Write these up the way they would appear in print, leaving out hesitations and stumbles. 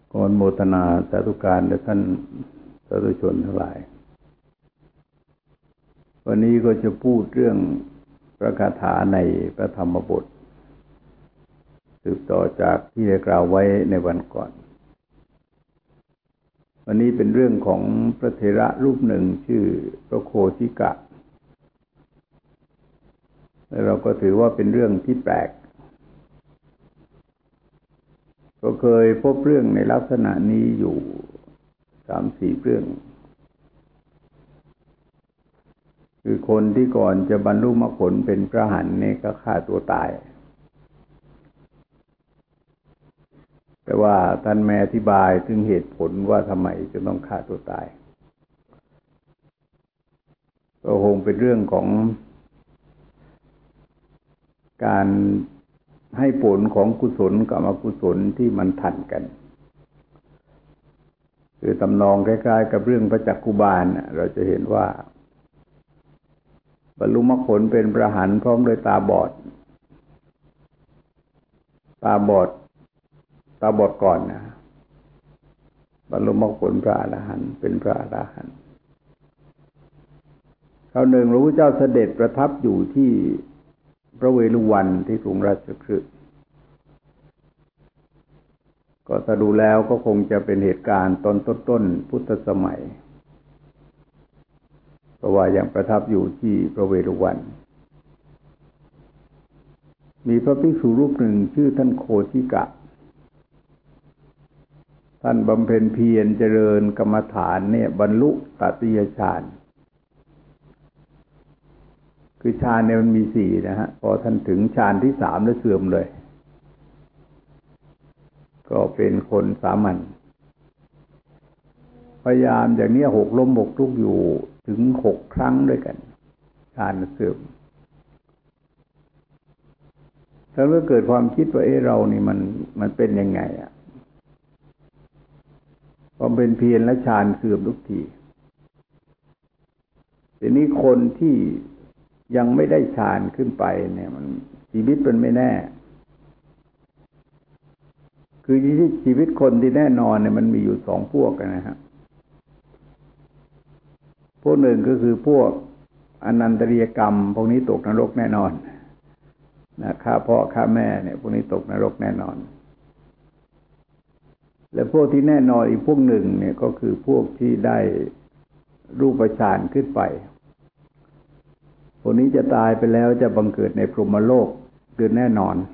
ขออนุโมทนาสาธุการแด่ท่านสาธุชนทั้งหลายวันนี้ก็จะพูดเรื่องพระคาถาในพระธรรมบทสืบต่อจากที่ได้กล่าวไว้ในวันก่อนวันนี้เป็นเรื่องของพระเถระรูปหนึ่งชื่อพระโคสิกะและเราก็ถือว่าเป็นเรื่องที่แปลกก็เคยพบเรื่องในลักษณะนี้อยู่ 3-4 เรื่องคือคนที่ก่อนจะบรรลุมรรคผลเป็นพระอรหันต์เนี่ยก็ฆ่าตัวตายแต่ว่าท่านไม่อธิบายถึงเหตุผลว่าทำไมจะต้องฆ่าตัวตายก็คงเป็นเรื่องของการให้ผลของกุศลกับอกุศลที่มันทันกันคือตำนองคล้ายๆกับเรื่องพระจักคุบาลเราจะเห็นว่าบรรลุมรรคผลเป็นพระอรหันต์พร้อมด้วยตาบอดก่อนนะบรรลุมรรคผลพระอรหันต์เป็นพระอรหันต์คราวหนึ่งพระพุทธเจ้าเสด็จประทับอยู่ที่พระเวฬุวันที่กรุงราชคฤห์ก็ถ้าดูแล้วก็คงจะเป็นเหตุการณ์ตอนต้นพุทธสมัยเพราะว่ายังประทับอยู่ที่พระเวฬุวันมีพระภิกษุรูปหนึ่งชื่อท่านโคสิกะท่านบำเพ็ญเพียรเจริญกรรมฐานเนี่ยบรรลุตติยฌานคือฌานเนี่ยมันมี4นะฮะพอท่านถึงฌานที่3แล้วเสื่อมเลยก็เป็นคนสามัญพยายามอย่างนี้หกล้มหกลุกอยู่ถึง6 ครั้งด้วยกันฌานเสื่อมแล้วก็เกิดความคิดว่าเรานี่มันเป็นยังไงพอเป็นเพียรและฌานเสื่อมทุกทีทีนี้คนที่ยังไม่ได้ฌานขึ้นไปเนี่ยมันชีวิตมันไม่แน่คือชีวิตคนที่แน่นอนเนี่ยมันมีอยู่2 พวกกันนะฮะพวกหนึ่งก็คือพวกอนันตริยกรรมพวกนี้ตกนรกแน่นอนนะฆ่าพ่อฆ่าแม่เนี่ยพวกนี้ตกนรกแน่นอนและพวกที่แน่นอนอีกพวกหนึ่งเนี่ยก็คือพวกที่ได้รูปฌานขึ้นไปพวกนี้จะตายไปแล้วจะบังเกิดในพรหมโลกคือแน่นอน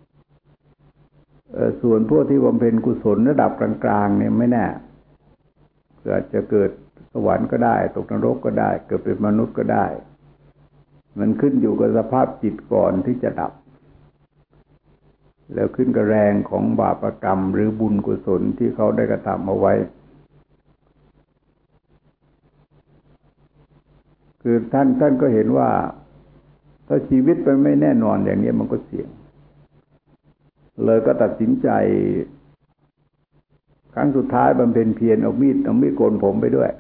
ส่วนพวกที่บำเพ็ญกุศลระดับกลางๆเนี่ยไม่แน่อาจจะเกิดสวรรค์ก็ได้ตกนรกก็ได้เกิดเป็นมนุษย์ก็ได้มันขึ้นอยู่กับสภาพจิตก่อนที่จะดับแล้วขึ้นกับแรงของบาปกรรมหรือบุญกุศลที่เขาได้กระทำเอาไว้คือท่านก็เห็นว่าถ้าชีวิตมันไม่แน่นอนอย่างนี้มันก็เสี่ยงเลยก็ตัดสินใจครั้งสุดท้ายบำเพ็ญเพียรเอามีดโกนผมไปด้วย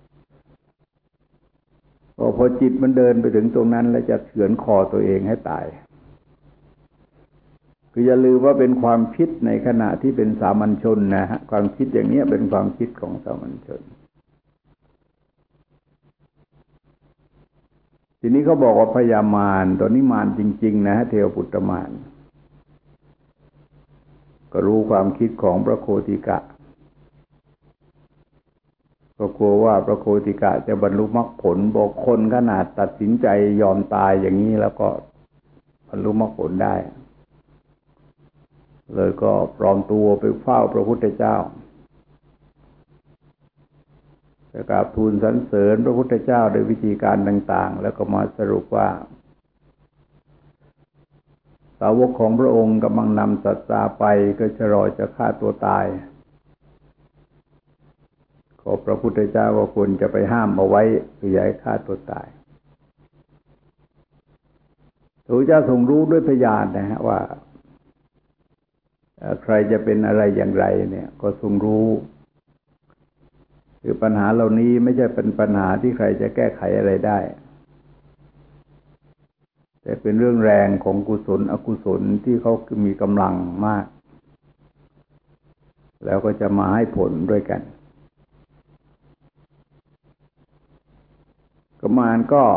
พอจิตมันเดินไปถึงตรงนั้นแล้วจะเฉือนคอตัวเองให้ตายคืออย่าลืมว่าเป็นความคิดในขณะที่เป็นสามัญชนนะฮะความคิดอย่างนี้เป็นความคิดของสามัญชนทีนี้เขาบอกว่าพญามารตัวนี้มารจริงๆนะฮะเทวปุตตมารก็รู้ความคิดของพระโคติกะก็กลัวว่าพระโคติกะจะบรรลุมรรคผลบอกคนขนาดตัดสินใจยอมตายอย่างนี้แล้วก็บรรลุมรรคผลได้เลยก็ปลอมตัวไปเฝ้าพระพุทธเจ้าจะกราบทูลสรรเสริญพระพุทธเจ้าโดยวิธีการต่างๆแล้วก็มาสรุปว่าสาวกของพระองค์กำลังนำศรัทธาไปก็จะรอจะฆ่าตัวตายขอพระพุทธเจ้าว่าควรจะไปห้ามเอาไว้คืออย่าให้ฆ่าตัวตายพระพุทธเจ้าทรงรู้ด้วยพยานนะฮะว่าใครจะเป็นอะไรอย่างไรเนี่ยก็ทรงรู้คือปัญหาเหล่านี้ไม่ใช่เป็นปัญหาที่ใครจะแก้ไขอะไรได้แต่เป็นเรื่องแรงของกุศลอกุศลที่เขามีกำลังมากแล้วก็จะมาให้ผลด้วยกันกุมารก็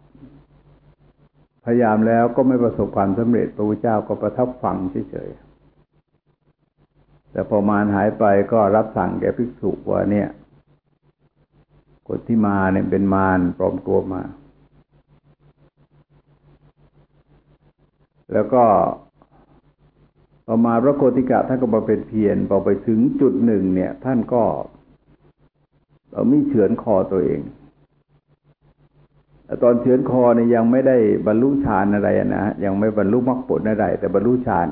พยายามแล้วก็ไม่ประสบความสำเร็จพระพุทธเจ้าก็ประทับฟังเฉยๆแต่พอมารหายไปก็รับสั่งแก่ภิกษุว่าเนี่ยคนที่มาเนี่ยเป็นมารปลอมตัวมาแล้วก็พอมาพระโคติกะท่านก็มาเป็นเพียรพอไปถึงจุดหนึ่งเนี่ยท่านก็เอามีดเฉือนคอตัวเองตอนเฉือนคอเนี่ยยังไม่ได้บรรลุฌานอะไรนะยังไม่บรรลุมรรคผลอะไรแต่บรรลุฌาน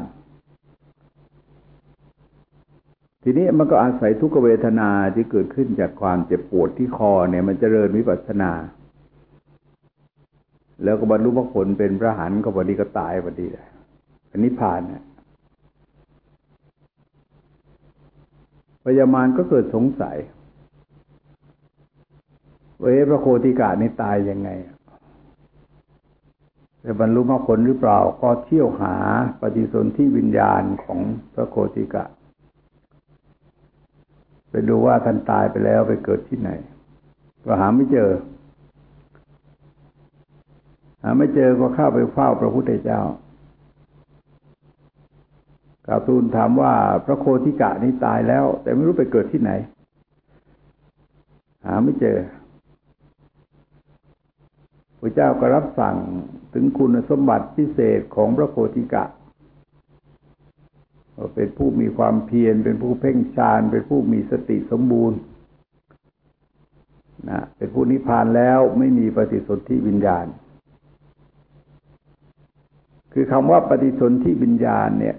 ทีนี้มันก็อาศัยทุกขเวทนาที่เกิดขึ้นจากความเจ็บปวดที่คอเนี่ยมันเจริญวิปัสสนาแล้วก็บรรลุมรรคผลเป็นพระอรหันต์ก็พอดีก็ตายพอดีเลยอันนี้ผ่านนะพญามารก็เกิดสงสัยว่าพระโคติกะนี่ตายยังไงจะบรรลุมรรคผลหรือเปล่าก็เที่ยวหาปฏิสนธิวิญญาณของพระโคติกะไปดูว่าท่านตายไปแล้วไปเกิดที่ไหนก็หาไม่เจอก็เข้าไปเฝ้าพระพุทธเจ้ากราบทูลถามว่าพระโคติกะนี่ตายแล้วแต่ไม่รู้ไปเกิดที่ไหนหาไม่เจอพระเจ้าก็รับสั่งถึงคุณสมบัติพิเศษของพระโคติกะว่าเป็นผู้มีความเพียรเป็นผู้เพ่งฌานเป็นผู้มีสติสมบูรณ์นะเป็นผู้นิพพานแล้วไม่มีปฏิสนธิวิญญาณคือคำว่าปฏิสนธิวิญญาณเนี่ย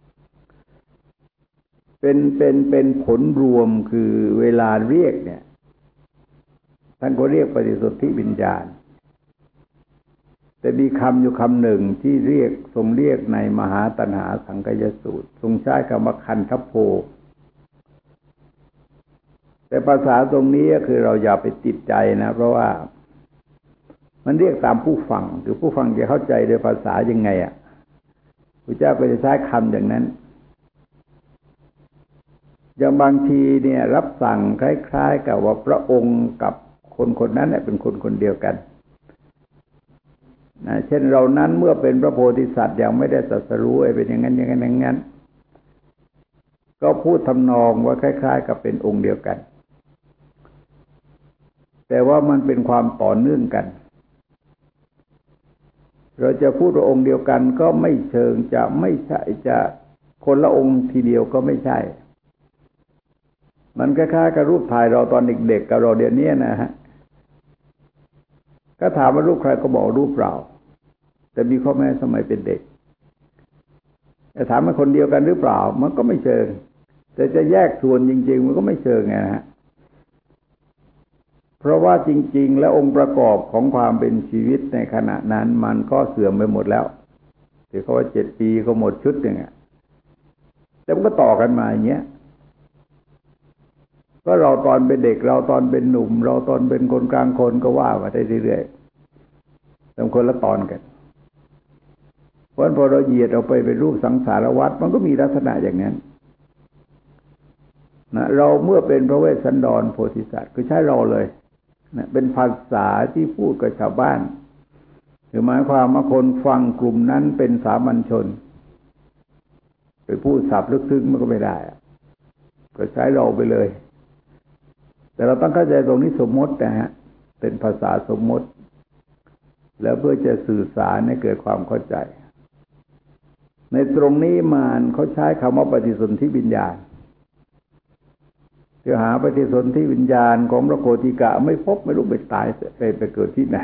เป็นผลรวมคือเวลาเรียกเนี่ยท่านก็เรียกปฏิสนธิวิญญาณแต่มีคำอยู่คำหนึ่งที่เรียกทรงเรียกในมหาตัณหาสังคยสูตรทรงใช้คำว่าคันทโพแต่ภาษาตรงนี้ก็คือเราอย่าไปติดใจนะเพราะว่ามันเรียกตามผู้ฟังคือผู้ฟังจะเข้าใจโดยภาษายังไงพระเจ้าก็จะใช้คำอย่างนั้นอย่างบางทีเนี่ยรับสั่งคล้ายๆกับว่าพระองค์กับคนคนนั้นเนี่ยเป็นคนคนเดียวกันนะเช่นเรานั้นเมื่อเป็นพระโพธิสัตว์ยังไม่ได้ตรัสรู้เป็นอย่างนั้นอย่างนั้นอย่างนั้นก็พูดทำนองว่าคล้ายๆกับเป็นองค์เดียวกันแต่ว่ามันเป็นความต่อเนื่องกันเราจะพูดว่าองค์เดียวกันก็ไม่เชิงจะไม่ใช่จะคนละองค์ทีเดียวก็ไม่ใช่มันคล้ายๆกับรูปถ่ายเราตอนเด็กๆกับเราเดี๋ยวนี้นะฮะก็ถามว่ารูปใครก็บอกรูปเราแต่มีข้อแม้สมัยเป็นเด็กแต่ถามว่าคนเดียวกันหรือเปล่ามันก็ไม่เชิงแต่จะแยกส่วนจริงๆมันก็ไม่เชิงไงฮะเพราะว่าจริงๆแล้วองค์ประกอบของความเป็นชีวิตในขณะนั้นมันก็เสื่อมไปหมดแล้วถือเขาว่า7 ปีก็หมดชุดหนึ่งแต่มันก็ต่อกันมาอย่างเงี้ยก็เราตอนเป็นเด็กเราตอนเป็นหนุ่มเราตอนเป็นคนกลางคนก็ว่ามาได้เรื่อยๆแต่คนละตอนกันเพราะพอเราเหยียดออกไปเป็นรูปสังสารวัฏมันก็มีลักษณะอย่างนั้นนะเราเมื่อเป็นพระเวสสันดรโพธิสัตว์ก็ใช้เราเลยนะเป็นภาษาที่พูดกับชาวบ้านคือหมายความว่าคนฟังกลุ่มนั้นเป็นสามัญชนไปพูดศัพท์ลึกซึ้งมันก็ไม่ได้ก็ใช้เราไปเลยแต่เราต้องเข้าใจตรงนี้สมมตินะฮะเป็นภาษาสมมติแล้วเพื่อจะสื่อสารให้เกิดความเข้าใจในตรงนี้มันเขาใช้คำว่าปฏิสนธิวิญญาณจะหาปฏิสนธิวิญญาณของพระโคติกะไม่พบไม่รู้ไปตายไปเกิดที่ไหน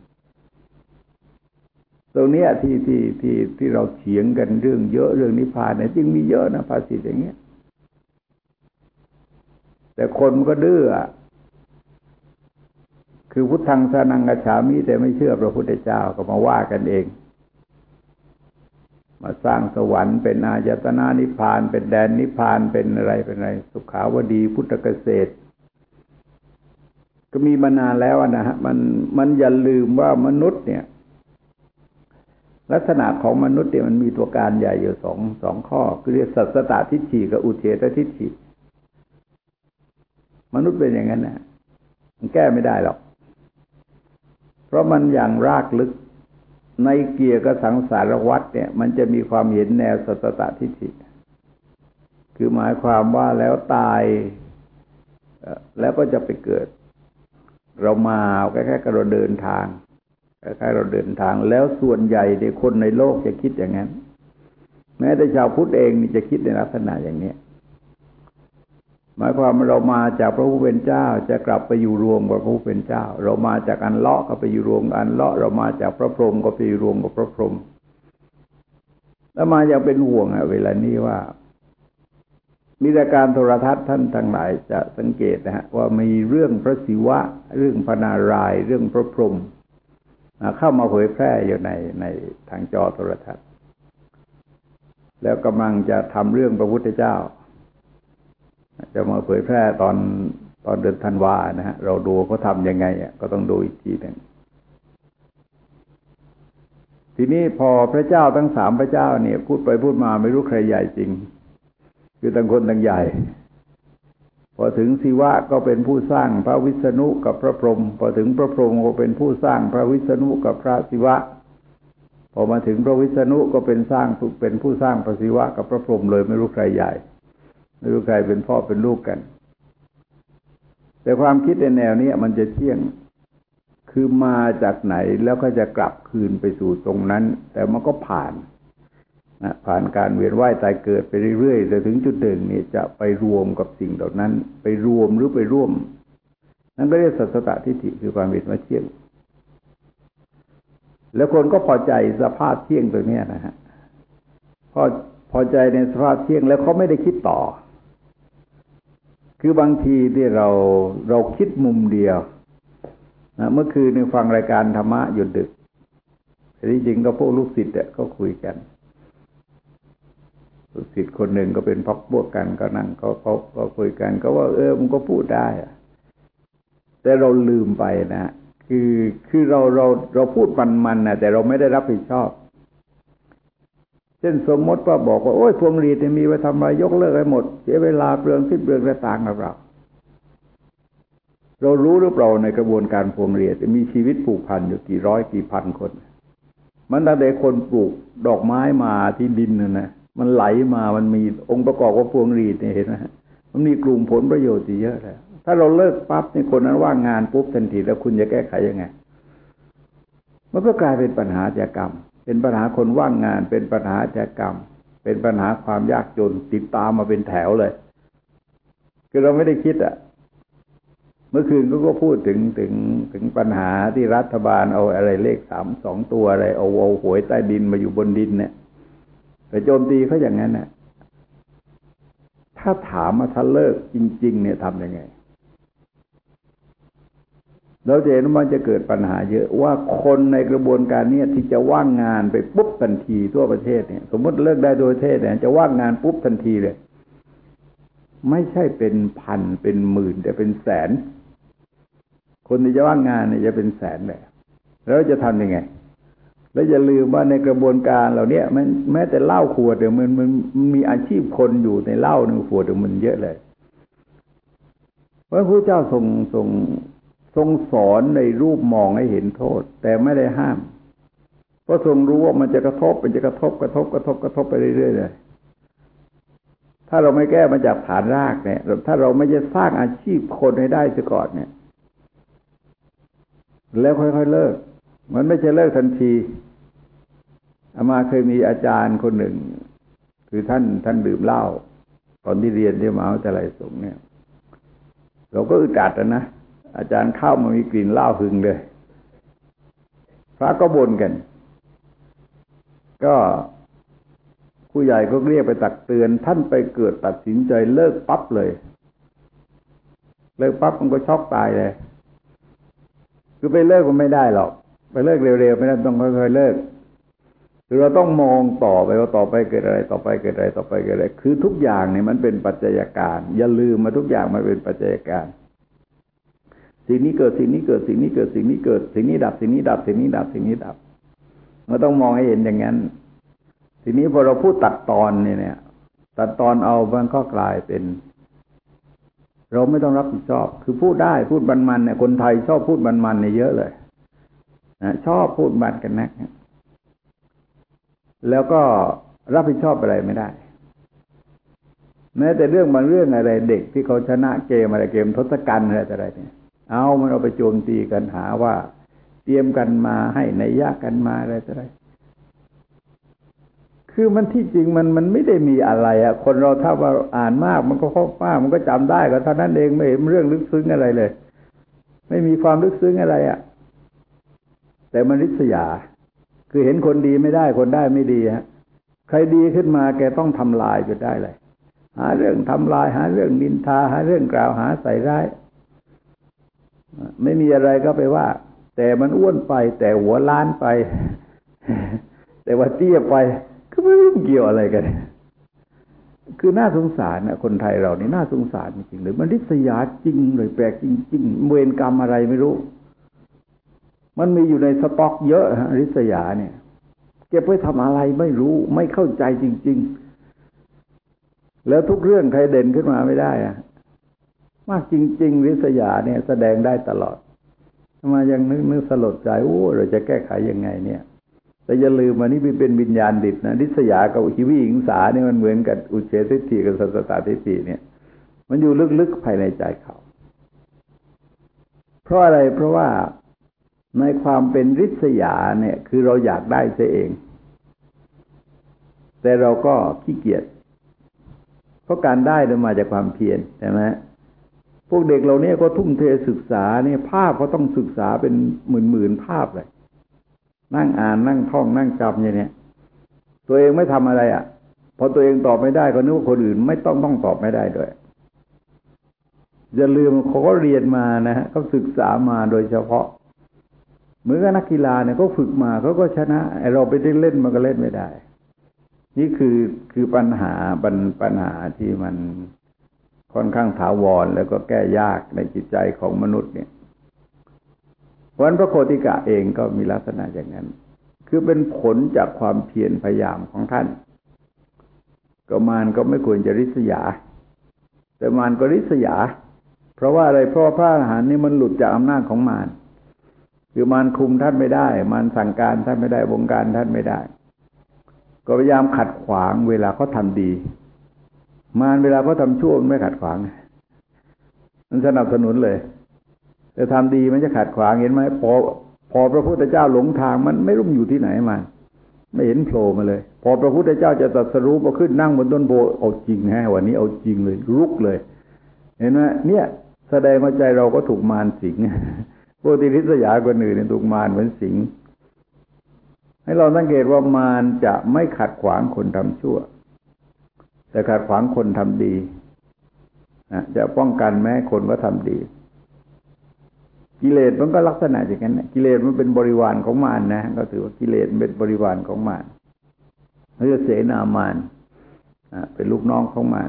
ตรงนี้ที่เราเถียงกันเรื่องเยอะเรื่องนิพพานเนี่ยจริงมีเยอะนะภาษิตอย่างเงี้ยแต่คนมันก็ดื้อคือพุทธังสรณังคัจฉามิแต่ไม่เชื่อพระพุทธเจ้าก็มาว่ากันเองมาสร้างสวรรค์เป็นอายตนะนิพพานเป็นแดนนิพพานเป็นอะไรสุขาวดีพุทธเกษตรก็มีมานานแล้วนะฮะมันอย่าลืมว่ามนุษย์เนี่ยลักษณะของมนุษย์เนี่ยมันมีตัวการใหญ่อยู่สองข้อคือเรียกสัสสตทิฏฐิกับอุเฉททิฏฐิมนุษย์เป็นอย่างนั้นนะมันแก้ไม่ได้หรอกเพราะมันอย่างรากลึกในเกี่ยวกับสังสารวัฏเนี่ยมันจะมีความเห็นแนวสัตตทิฏฐิคือหมายความว่าแล้วตายแล้วก็จะไปเกิดเรามาแค่เราเดินทางคล้ายๆเราเดินทางแล้วส่วนใหญ่ในคนในโลกจะคิดอย่างนั้นแม้แต่ชาวพุทธเองนี่จะคิดในลักษณะอย่างนี้หมายความว่าเรามาจากพระผู้เป็นเจ้าจะกลับไปอยู่รวมกับพระผู้เป็นเจ้าเรามาจากอันเลาะก็ไปอยู่รวมอันเลาะเรามาจากพระพรหมก็ไปอยู่รวมกับพระพรหมแล้วมาอย่างเป็นห่วงเวลานี้ว่ามีรายการโทรทัศน์ท่านทั้งหลายจะสังเกตนะฮะว่ามีเรื่องพระศิวะเรื่องพระนารายณ์เรื่องพระพรหมเข้ามาเผยแพร่อยู่ในทางจอโทรทัศน์แล้วกำลังจะทำเรื่องพระพุทธเจ้าจะมาเผยแพร่ตอนเดือนธันวานะฮะเราดูเขาทำยังไงก็ต้องดูอีกทีหนึ่งทีนี้พอพระเจ้าทั้ง3พระเจ้าเนี่ยพูดไปพูดมาไม่รู้ใครใหญ่จริงคือต่างคนต่างใหญ่พอถึงศิวะก็เป็นผู้สร้างพระวิษณุกับพระพรหมพอถึงพระพรหมก็เป็นผู้สร้างพระวิษณุกับพระศิวะพอมาถึงพระวิษณุก็เป็นผู้สร้างพระศิวะกับพระพรหมเลยไม่รู้ใครใหญ่ไม่รู้ใครเป็นพ่อเป็นลูกกันแต่ความคิดในแนวนี้มันจะเที่ยงคือมาจากไหนแล้วก็จะกลับคืนไปสู่ตรงนั้นแต่มันก็ผ่านการเวียนว่ายตายเกิดไปเรื่อยๆแต่ถึงจุดหนึ่งนี่จะไปรวมกับสิ่งเหล่านั้นไปรวมหรือไปร่วมนั่นก็เรียกสัตตทิฏฐิคือความเห็นว่าเที่ยงแล้วคนก็พอใจสภาพเที่ยงตัวนี้นะฮะพอใจในสภาพเที่ยงแล้วเขาไม่ได้คิดต่อคือบางทีที่เราคิดมุมเดียวนะเมื่อคืนนึงฟังรายการธรรมะหยุดดึกแต่ที่จริงก็พวกลูกศิษย์ก็คุยกันลูกศิษย์คนหนึ่งก็เป็นพักพวกกันก็นั่งก็คุยกันก็ว่ามันก็พูดได้แต่เราลืมไปนะคือเราพูดมันนะแต่เราไม่ได้รับผิดชอบเช่นสมมติว่าบอกว่าโอ้ยพวงหรีดมีไว้ทำอะไรยกเลิกให้หมดเสียเวลาเปลืองสิ้นเปลืองและต่างกับเรารู้หรือเปล่าในกระบวนการพวงหรีดมีชีวิตผูกพันอยู่กี่ร้อยกี่พันคนมันตั้งแต่คนปลูกดอกไม้มาที่ดินนะมันไหลมามันมีองค์ประกอบของพวงหรีดเนี่ยเห็นไหมมันมีกลุ่มผลประโยชน์เยอะเลยถ้าเราเลิกปั๊บนี่คนนั้นว่างงานปุ๊บทันทีแล้วคุณจะแก้ไขยังไงมันก็กลายเป็นปัญหาอาชญากรรมเป็นปัญหาคนว่างงานเป็นปัญหาอาชญากรรมเป็นปัญหาความยากจนติดตามมาเป็นแถวเลยคือเราไม่ได้คิดเมื่อคืนก็พูดถึงปัญหาที่รัฐบาลเอาอะไรเลข2 ตัวอะไรเอาหวยใต้ดินมาอยู่บนดินเนี่ยแต่โจมตีเขาอย่างนั้นน่ะถ้าถามว่าถ้าเลิกจริงๆเนี่ยทำยังไงเราจะเห็นว่ามันจะเกิดปัญหาเยอะว่าคนในกระบวนการนี้ที่จะว่างงานไปปุ๊บทันทีทั่วประเทศเนี่ยสมมติเลิกได้โดยประเทศเนี่ยจะว่างงานปุ๊บทันทีเลยไม่ใช่เป็นพันเป็นหมื่นแต่เป็นแสนคนที่จะว่างงานเนี่ยจะเป็นแสนเลยแล้วจะทำยังไงแล้วอย่าลืมว่าในกระบวนการเหล่านี้มันแม้แต่เหล้าขวดเดี๋ยวมันมีอาชีพคนอยู่ในเหล้าหนึ่งขวดเดี๋ยวมันเยอะเลยเพราะพระเจ้าทรงสอนในรูปมองให้เห็นโทษแต่ไม่ได้ห้ามเพราะทรงรู้ว่ามันจะกระทบไปเรื่อยๆเลยถ้าเราไม่แก้มาจากฐานรากเนี่ยถ้าเราไม่จะสร้างอาชีพคนให้ได้ซะก่อนเนี่ยแล้วค่อยๆเลิกมันไม่ใช่เลิกทันทีอามาเคยมีอาจารย์คนหนึ่งคือท่านดื่มเหล้าตอนที่เรียนที่มหาวิทยาลัยสงฆ์เนี่ยเราก็อึดอัดนะอาจารย์เข้ามามีกลิ่นเหล้าหึงเลยพระก็บ่นกันก็ผู้ใหญ่ก็เรียกไปตักเตือนท่านไปเกิดตัดสินใจเลิกปั๊บเลยเลิกปั๊บมันก็ช็อกตายเลยคือไปเลิกมันไม่ได้หรอกไปเลิกเร็วๆไม่ได้ต้องค่อยๆเลิกคือเราต้องมองต่อไปว่าต่อไปเกิดอะไรต่อไปเกิดอะไรต่อไปเกิดอะไรคือทุกอย่างเนี่ยมันเป็นปัจจัยการอย่าลืมมาทุกอย่างมันเป็นปัจจัยการสิ่งนี้เกิดสิ่งนี้เกิดสิ่งนี้เกิดสิ่งนี้เกิดสิ่งนี้ดับสิ่งนี้ดับสิ่งนี้ดับสิ่งนี้ดับเราต้องมองให้เห็นอย่างนั้นทีนี้พอเราพูดตัดตอนเนี่ยตัดตอนเอามันก็กลายเป็นเราไม่ต้องรับผิดชอบคือพูดได้พูดมันๆเนี่ยคนไทยชอบพูดมันๆเนี่ยเยอะเลยนะชอบพูดมันกันนักแล้วก็รับผิดชอบอะไรไม่ได้แม้แต่เรื่องบางเรื่องอะไรเด็กที่เขาชนะเกมอะไรเกมทศกัณฐ์อะไรเนี่ยมันเอาไปโจมตีกันหาว่าเตรียมกันมาให้นัยยะกันมาอะไรคือมันที่จริงมันไม่ได้มีอะไรคนเราถ้าว่าอ่านมากมันก็ครบมากมันก็จำได้ก็เท่านั้นเองไม่เห็นเรื่องลึกซึ้งอะไรเลยไม่มีความลึกซึ้งอะไรแต่มันริษยาคือเห็นคนดีไม่ได้คนได้ไม่ดีใครดีขึ้นมาแกต้องทำลายจนได้เลยหาเรื่องทำลายหาเรื่องนินทาหาเรื่องกล่าวหาใส่ร้ายไม่มีอะไรก็ไปว่าแต่มันอ้วนไปแต่หัวล้านไปแต่ว่าเตี้ยไปก็ไม่รู้เกี่ยวอะไรกันคือน่าสงสารคนไทยเรานี่น่าสงสารจริงๆเลยมันริษยาจริงเลยแปลกจริงๆเวรกรรมอะไรไม่รู้มันมีอยู่ในสต็อกเยอะริษยาเนี่ยเก็บไว้ทำอะไรไม่รู้ไม่เข้าใจจริงๆแล้วทุกเรื่องใครเด่นขึ้นมาไม่ได้มากจริงๆริษยาเนี่ยแสดงได้ตลอดมายังนึกสลดใจเราจะแก้ไขยังไงเนี่ยแต่อย่าลืมว่านี่เป็นวิญญาณดิบนะริษยากับหิวิหิงสาเนี่ยมันเหมือนกับอุเฉทิฏฐิกับสัสตทิฏฐิเนี่ยมันอยู่ลึกๆภายในใจเขาเพราะอะไรเพราะว่าในความเป็นริษยาเนี่ยคือเราอยากได้เสียเองแต่เราก็ขี้เกียจเพราะการได้มันมาจากความเพียรใช่ไหมพวกเด็กเราเนี่ยก็ทุ่มเทศึกษาเนี่ยภาพก็ต้องศึกษาเป็นหมื่นภาพเลยนั่งอ่านนั่งท่องนั่งจำอย่างนี้ตัวเองไม่ทำอะไรพอตัวเองตอบไม่ได้ก็นึกว่าคนอื่นไม่ต้องตอบไม่ได้ด้วยอย่าลืมเขาก็เรียนมานะฮะเขาศึกษามาโดยเฉพาะเหมือนกับนักกีฬาเนี่ยเขาฝึกมาเขาก็ชนะไอเราไปได้เล่นมันก็เล่นไม่ได้นี่คือปัญหาที่มันค่อนข้างถาวรแล้วก็แก้ยากในจิตใจของมนุษย์เนี่ยวันพระโคติกะเองก็มีลักษณะอย่างนั้นคือเป็นผลจากความเพียรพยายามของท่านก็มารก็ไม่ควรจะริษยาแต่มารก็ริษยาเพราะว่าอะไรเพราะพระอรหันต์นี่มันหลุดจากอำนาจของมารคือมารคุมท่านไม่ได้มารสั่งการท่านไม่ได้บงการท่านไม่ได้ก็พยายามขัดขวางเวลาเขาทำดีมารเวลาเขาทำชั่วมันไม่ขัดขวางมันสนับสนุนเลยแต่ทำดีมันจะขัดขวางเห็นไหมพอพระพุทธเจ้าหลงทางมันไม่รู้อยู่ที่ไหนมันไม่เห็นโผล่มาเลยพอพระพุทธเจ้าจะตรัสรู้พอขึ้นนั่งบนต้นโพเอาจริงวันนี้เอาจริงเลยรุกเลยเห็นไหมเนี่ยแสดงว่าใจเราก็ถูกมารสิงพวกที่ริษยาคนอื่นเนี่ยถูกมารเหมือนสิงให้เราสังเกตว่ามารจะไม่ขัดขวางคนทำชั่วแต่ขัดขวางคนทำดีจะป้องกันแม้คนก็ทำดีกิเลสมันก็ลักษณะอย่างนั้นกิเลสมันเป็นบริวารของมารนะก็ถือว่ากิเลสเป็นบริวารของมารเรียกเสนามารเป็นลูกน้องของมาร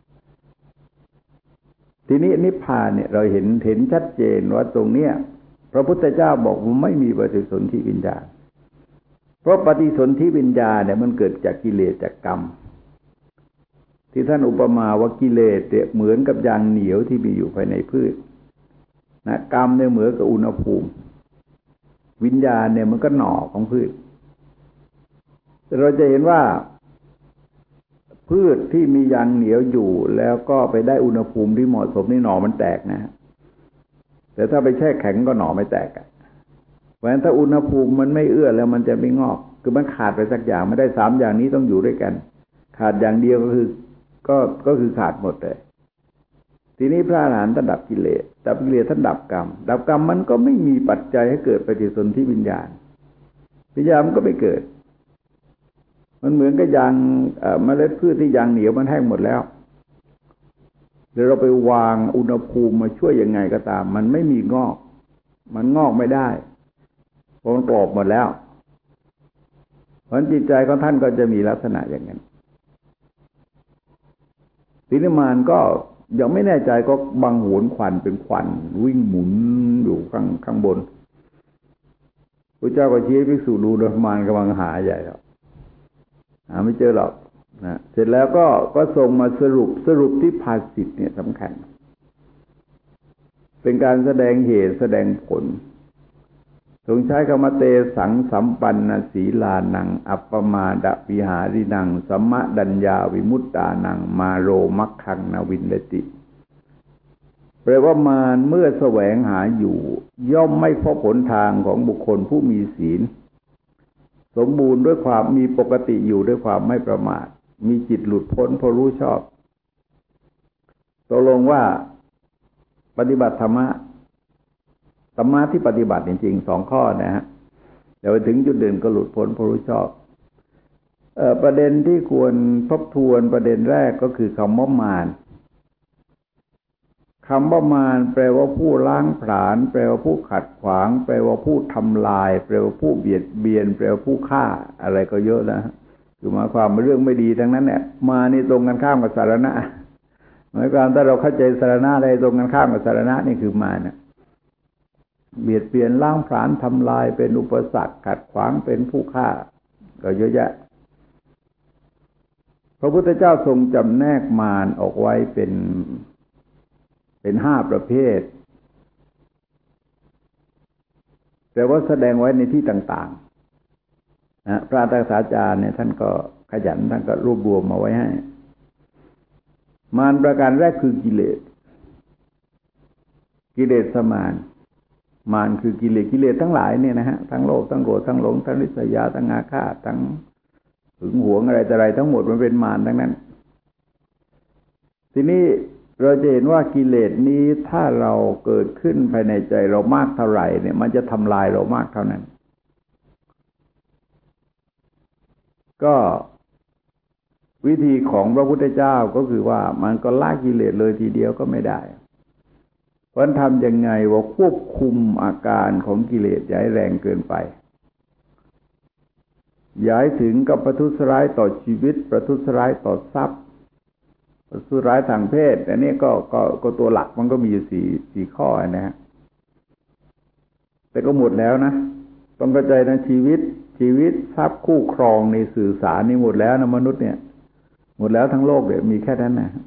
ทีนี้นิพพานเนี่ยเราเห็นชัดเจนว่าตรงเนี้ยพระพุทธเจ้าบอกว่าไม่มีปฏิสนธิวิญญาณเพราะปฏิสนธิวิญญาณเนี่ยมันเกิดจากกิเลสจากกรรมที่ท่านอุปมาว่ากิเลสเนี่ยเหมือนกับยางเหนียวที่มีอยู่ภายในพืชนะกรรมเนี่ยเหมือนกับอุณหภูมิวิญญาณเนี่ยมันก็หน่อของพืชเราจะเห็นว่าพืชที่มียางเหนียวอยู่แล้วก็ไปได้อุณหภูมิที่เหมาะสมนี่หน่อมันแตกนะแต่ถ้าไปแช่แข็งก็หน่อไม่แตกเพราะฉะนั้นถ้าอุณหภูมิมันไม่เอื้อแล้วมันจะไม่งอกคือมันขาดไปสักอย่างไม่ได้สามอย่างนี้ต้องอยู่ด้วยกันขาดอย่างเดียวก็คือขาดหมดเลยทีนี้พระอรหันต์ท่านดับกิเลสท่านดับกรรมมันก็ไม่มีปัจจัยให้เกิดปฏิสนธิวิญญาณมันก็ไม่เกิดมันเหมือนกับยางเมล็ดพืชที่ยางเหนียวมันแห้งหมดแล้วเดี๋ยวเราไปวางอุณหภูมิมาช่วยยังไงก็ตามมันไม่มีงอกมันงอกไม่ได้เพราะมันกรอบหมดแล้วเพราะจิตใจของท่านก็จะมีลักษณะอย่างนั้นทีนี้มารก็ยังไม่แน่ใจก็บังหวนควันเป็นควันวิ่งหมุนอยู่ข้างบนพระเจ้าก็ชี้ให้ภิกษุดูโดยมารกำลังหาใหญ่แล้วหาไม่เจอหรอกนะเสร็จแล้วก็ส่งมาสรุปที่ภาษิตเนี่ยสำคัญเป็นการแสดงเหตุแสดงผลทรงใช้คำว่าเตสังสัมปันนศีลานังอัปปมาดวิหารินังสัมมะดัญญาวิมุตตานังมาโรมัคคังนวินดติแปลว่ามารเมื่อแสวงหาอยู่ย่อมไม่พบหนทางของบุคคลผู้มีศีลสมบูรณ์ด้วยความมีปกติอยู่ด้วยความไม่ประมาทมีจิตหลุดพ้นเพราะรู้ชอบตกลงว่าปฏิบัติธรรมะที่ปฏิบัติจริงๆ2 ข้อนะฮะแต่ไปถึงจุดเด่นก็หลุดพ้นเพราะรู้ชอบประเด็นที่ควรทบทวนประเด็นแรกก็คือคำว่ามารคำว่ามารแปลว่าผู้ล้างผลาญแปลว่าผู้ขัดขวางแปลว่าผู้ทำลายแปลว่าผู้เบียดเบียนแปลว่าผู้ฆ่าอะไรก็เยอะนะคือหมายความว่าเรื่องไม่ดีทั้งนั้นเนี่ยมานี่ตรงกันข้ามกับสารณะหมายความถ้าเราเข้าใจสารณะอะไรตรงกันข้ามกับสารณะนี่คือมารนะเบียดเบียนล้างผลาญทำลายเป็นอุปสรรคขัดขวางเป็นผู้ฆ่าก็เยอะแยะพระพุทธเจ้าทรงจำแนกมารออกไว้เป็น5 ประเภทแต่ว่าแสดงไว้ในที่ต่างๆนะพระอัฏฐกถาจารย์เนี่ยท่านก็ขยันท่านก็รวบรวมมาไว้ให้มารประการแรกคือกิเลสมารคือกิเลสทั้งหลายเนี่ยนะฮะทั้งโลภทั้งโกรธทั้งหลงทั้งริษยาทั้งอาฆาตทั้งหึงหวงอะไรต่ออะไรทั้งหมดมันเป็นมารทั้งนั้นทีนี้เราจะเห็นว่ากิเลสนี้ถ้าเราเกิดขึ้นภายในใจเรามากเท่าไหร่เนี่ยมันจะทำลายเรามากเท่านั้นก็วิธีของพระพุทธเจ้าก็คือว่ามันก็ละกิเลสเลยทีเดียวก็ไม่ได้เพราะทำยังไงว่าควบคุมอาการของกิเลสอย่าให้แรงเกินไปอย่าให้ถึงกับประทุษร้ายต่อชีวิตประทุษร้ายต่อทรัพย์ประทุษร้ายทางเพศอันนี้ก็ตัวหลักมันก็มีสี่ข้อนะฮะแต่ก็หมดแล้วนะต้องเข้าใจนะชีวิตทรัพย์คู่ครองในสื่อสารนี่หมดแล้วนะมนุษย์เนี่ยหมดแล้วทั้งโลกเนี่ยมีแค่นั้นนะ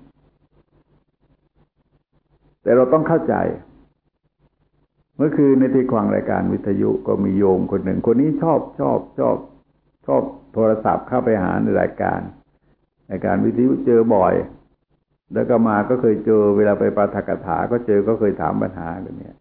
แต่เราต้องเข้าใจเมื่อคืนในที่ฟังรายการวิทยุก็มีโยมคนหนึ่งคนนี้ชอบโทรศัพท์เข้าไปหาในรายการวิทยุเจอบ่อยแล้วก็มาก็เคยเจอเวลาไปปาฐกถาก็เจอก็เคยถามปัญหากันเนี่ย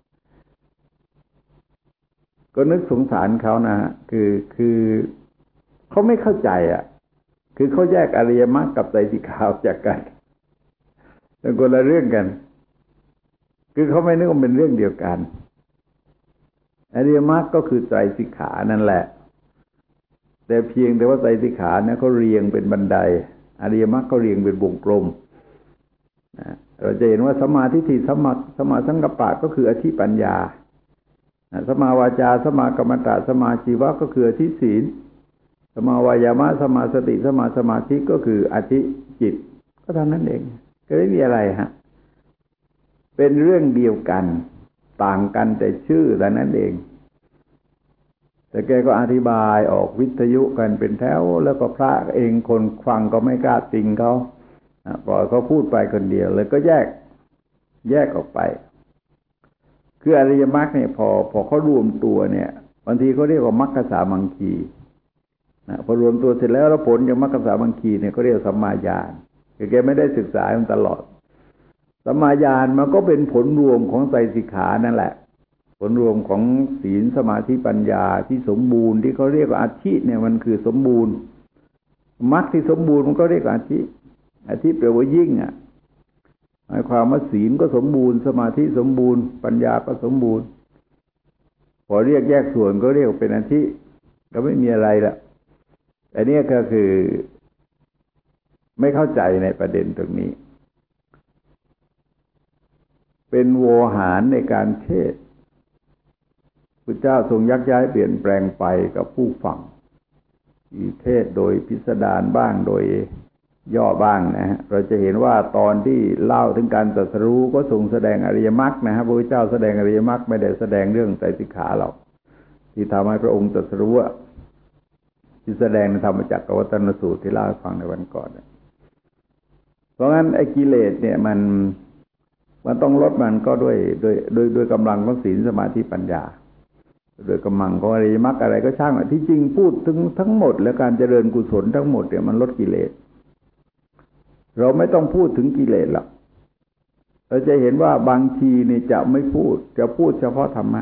ก็นึกสงสารเขานะฮะคือเขาไม่เข้าใจอ่ะคือเขาแยกอริยมรรคกับไตรสิกขาจากกันเป็นคนละเรื่องกันคือเขาไม่นึกว่าเป็นเรื่องเดียวกันอริยมรรคก็คือไตรสิกขานั่นแหละแต่เพียงแต่ว่าไตรสิกขาเนี่ยเขาเรียงเป็นบันไดอริยมรรคเขาเรียงเป็นวงกลมเราจะเห็นว่าสัมมาทิฏฐิสัมมาสังกัปปะก็คืออธิปัญญาสัมมาวาจาสัมมากัมมันตะสัมมาชีวะก็คืออธิศีลสัมมาวายามะสัมมาสติสัมมาสมาธิก็คืออธิจิตก็เท่านั้นเองก็ไม่มีอะไรฮะเป็นเรื่องเดียวกันต่างกันแต่ชื่อแต่นั้นเองแต่แกก็อธิบายออกวิทยุกันเป็นแถวแล้วก็พระเองคนฟังก็ไม่กล้าติงเขาปล่อยเขาพูดไปคนเดียวเลยก็แยกออกไปคืออริยมรรคเนี่ยพอเขารวมตัวเนี่ยบางทีเขาเรียกว่ามรรคสามังคีนะพอรวมตัวเสร็จแล้วผลจากมรรคสามังคีเนี่ยเขาเรียกสัมมาญาณคือแกไม่ได้ศึกษามันตลอดสัมมาญาณมันก็เป็นผลรวมของไตรสิกขานั่นแหละผลรวมของศีลสมาธิปัญญาที่สมบูรณ์ที่เขาเรียกว่าอธิเนี่ยมันคือสมบูรณ์มรรคที่สมบูรณ์มันก็เรียกว่าอธิแปลว่ายิ่งอ่ะหมายความว่าศีลก็สมบูรณ์สมาธิสมบูรณ์ปัญญาก็สมบูรณ์พอเรียกแยกส่วนก็เรียกเป็นอธิก็ไม่มีอะไรละแต่นี่ก็คือไม่เข้าใจในประเด็นตรงนี้เป็นโวหารในการเทศน์พระเจ้าทรงยักย้ายเปลี่ยนแปลงไปกับผู้ฟังเทศน์โดยพิสดารบ้างโดยย่อบ้างนะฮะเราจะเห็นว่าตอนที่เล่าถึงการตรัสรู้ก็ทรงแสดงอริยมรรคนะฮะพระพุทธเจ้าแสดงอริยมรรคไม่ได้แสดงเรื่องไตรสิกขาหรอกที่ทำให้พระองค์ตรัสรู้ที่แสดงในธรรมจักรวัฏนสูตรที่เล่าให้ฟังในวันก่อนเพราะงั้นไอ้กิเลสเนี่ยมันมันต้องลดมันก็ด้วยกำลังของศีลสมาธิปัญญาโดยกำลังของอริยมรรคอะไรก็ช่างที่จริงพูดถึงทั้งหมดและการเจริญกุศลทั้งหมดเนี่ยมันลดกิเลสเราไม่ต้องพูดถึงกิเลสหรอกเราจะเห็นว่าบางทีนี่จะไม่พูดจะพูดเฉพาะธรรมะ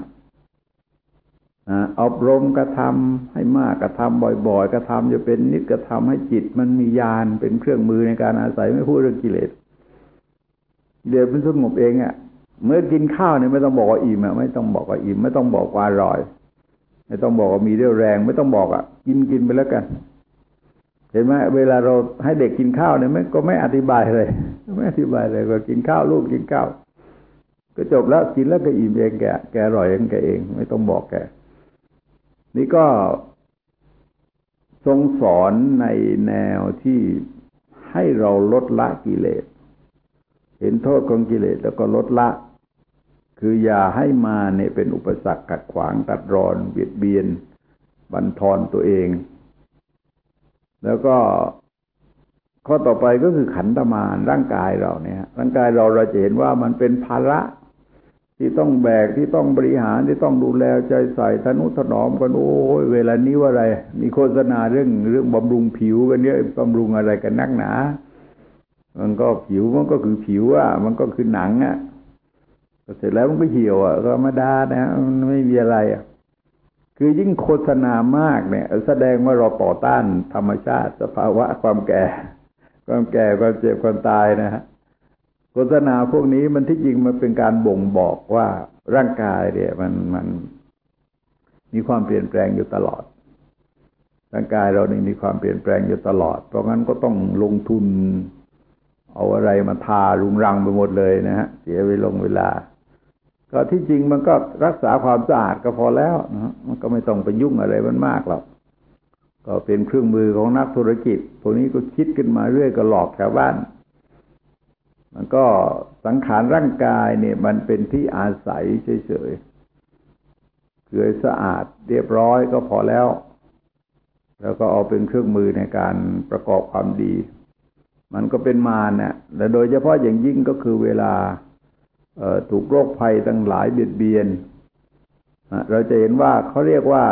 อบรมกระทำให้มากกระทำบ่อยๆกระทำจะเป็นนิจกระทำให้จิตมันมีญาณเป็นเครื่องมือในการอาศัยไม่พูดเรื่องกิเลสเดี๋ยวมันสงบเองอ่ะเมื่อกินข้าวเนี่ยไม่ต้องบอกว่าอิ่มไม่ต้องบอกว่าอิ่มไม่ต้องบอกว่าอร่อยไม่ต้องบอกว่ามีเรี่ยวแรงไม่ต้องบอกกินไปแล้วกันเห็นไหมเวลาเราให้เด็กกินข้าวเนี่ยก็ไม่อธิบายเลยไม่อธิบายเลยก็กินข้าวลูกกินข้าวก็จบแล้วกินแล้วก็อิ่มเองแกอร่อยเองแกเองไม่ต้องบอกแกนี่ก็ทรงสอนในแนวที่ให้เราลดละกิเลสเห็นโทษของกิเลสแล้วก็ลดละคืออย่าให้มาเนี่ยเป็นอุปสรรคขัดขวางตัดรอนเบียดเบียนบั่นทอนตัวเองแล้วก็ข้อต่อไปก็คือขันธมารร่างกายเราเนี่ยร่างกายเราจะเห็นว่ามันเป็นภาระที่ต้องแบกที่ต้องบริหารที่ต้องดูแลใจใส่ทนุถนอมกันโอ้ยเวลานี้ว่าอะไรมีโฆษณาเรื่องบำรุงผิวกันเนี่ยบำรุงอะไรกันนักหนามันก็ผิวมันก็คือผิวมันก็คือหนังเสร็จแล้วมันก็เหี่ยวธรรมดานะมันไม่มีอะไรคือยิ่งโฆษณามากเนี่ยแสดงว่าเราต่อต้านธรรมชาติสภาวะความแก่ความเจ็บความตายนะฮะโฆษณาพวกนี้มันที่จริงมันเป็นการบ่งบอกว่าร่างกายเนี่ยมันมีความเปลี่ยนแปลงอยู่ตลอดร่างกายเรานี่มีความเปลี่ยนแปลงอยู่ตลอดเพราะงั้นก็ต้องลงทุนเอาอะไรมาทารุงรังไปหมดเลยนะฮะเสียเวลาก็ที่จริงมันก็รักษาความสะอาดก็พอแล้วนะมันก็ไม่ต้องไปยุ่งอะไรมันมากหรอกก็เป็นเครื่องมือของนักธุรกิจพวกนี้ก็คิดขึ้นมาเรื่อยก็หลอกชาวบ้านมันก็สังขารร่างกายเนี่ยมันเป็นที่อาศัยเฉยๆคือสะอาดเรียบร้อยก็พอแล้วก็เอาเป็นเครื่องมือในการประกอบความดีมันก็เป็นมารเนี่ยและโดยเฉพาะอย่างยิ่งก็คือเวลาถูกโรคภัยทั้งหลายเบียดเบียนเราจะเห็นว่าเขาเรียกว่า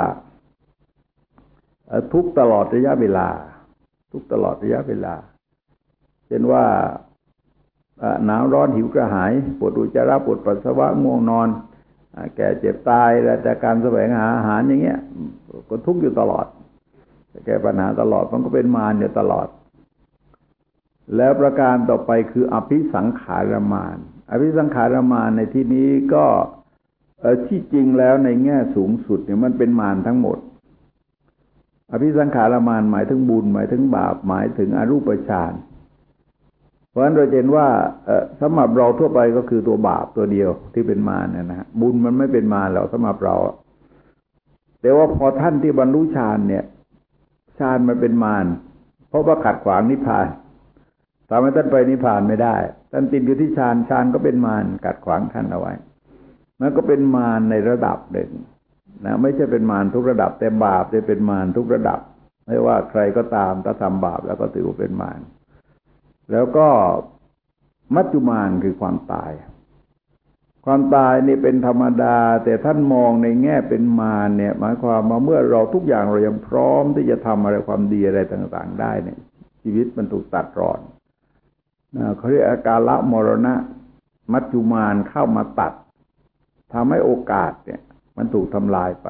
ทุกตลอดระยะเวลาทุกตลอดระยะเวลาเช่นว่าหนาวร้อนหิวกระหายปวดอุจจาระปวดปัสสาวะง่วงนอนแก่เจ็บตายและจากการแสวงหาอาหารอย่างเงี้ยก็ทุกข์อยู่ตลอดแก้ปัญหาตลอดมันก็เป็นมารอยู่ตลอดแล้วประการต่อไปคืออภิสังขารมารอภิสังขารมารในที่นี้ก็ที่จริงแล้วในแง่สูงสุดเนี่ยมันเป็นมารทั้งหมดอภิสังขารมารหมายถึงบุญหมายถึงบาปหมายถึงอรูปฌานเพราะฉะนั้นเราเห็นว่าสำหรับเราทั่วไปก็คือตัวบาปตัวเดียวที่เป็นมารเนี่ยนะฮะบุญมันไม่เป็นมารหรอกสำหรับเราแต่ว่าพอท่านที่บรรลุฌานเนี่ยฌานมันเป็นมารเพราะว่าขัดขวางนิพพานทำให้ท่านไปนิพพานไม่ได้ท่านติดอยู่ที่ฌานก็เป็นมารขัดขวางท่านเอาไว้มันก็เป็นมารในระดับหนึ่งนะไม่ใช่เป็นมารทุกระดับแต่บาปจะเป็นมารทุกระดับไม่ว่าใครก็ตามถ้าทำบาปแล้วก็ถือว่าเป็นมารแล้วก็มัจจุมารคือความตายความตายนี่เป็นธรรมดาแต่ท่านมองในแง่เป็นมารเนี่ยหมายความว่าเมื่อเราทุกอย่างเรายังพร้อมที่จะทำอะไรความดีอะไรต่างๆได้เนี่ยชีวิตมันถูกตัดรอนเขาเรียกอาการละมรณะมัจจุมารเข้ามาตัดทำให้โอกาสเนี่ยมันถูกทำลายไป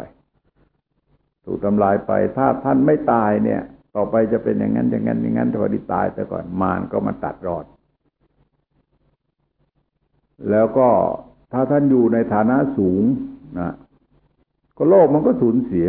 ถ้าท่านไม่ตายเนี่ยต่อไปจะเป็นอย่างนั้นแต่พอดีตายแต่ก่อนมารก็มาตัดรอดแล้วก็ถ้าท่านอยู่ในฐานะสูงนะก็โลกมันก็สูญเสีย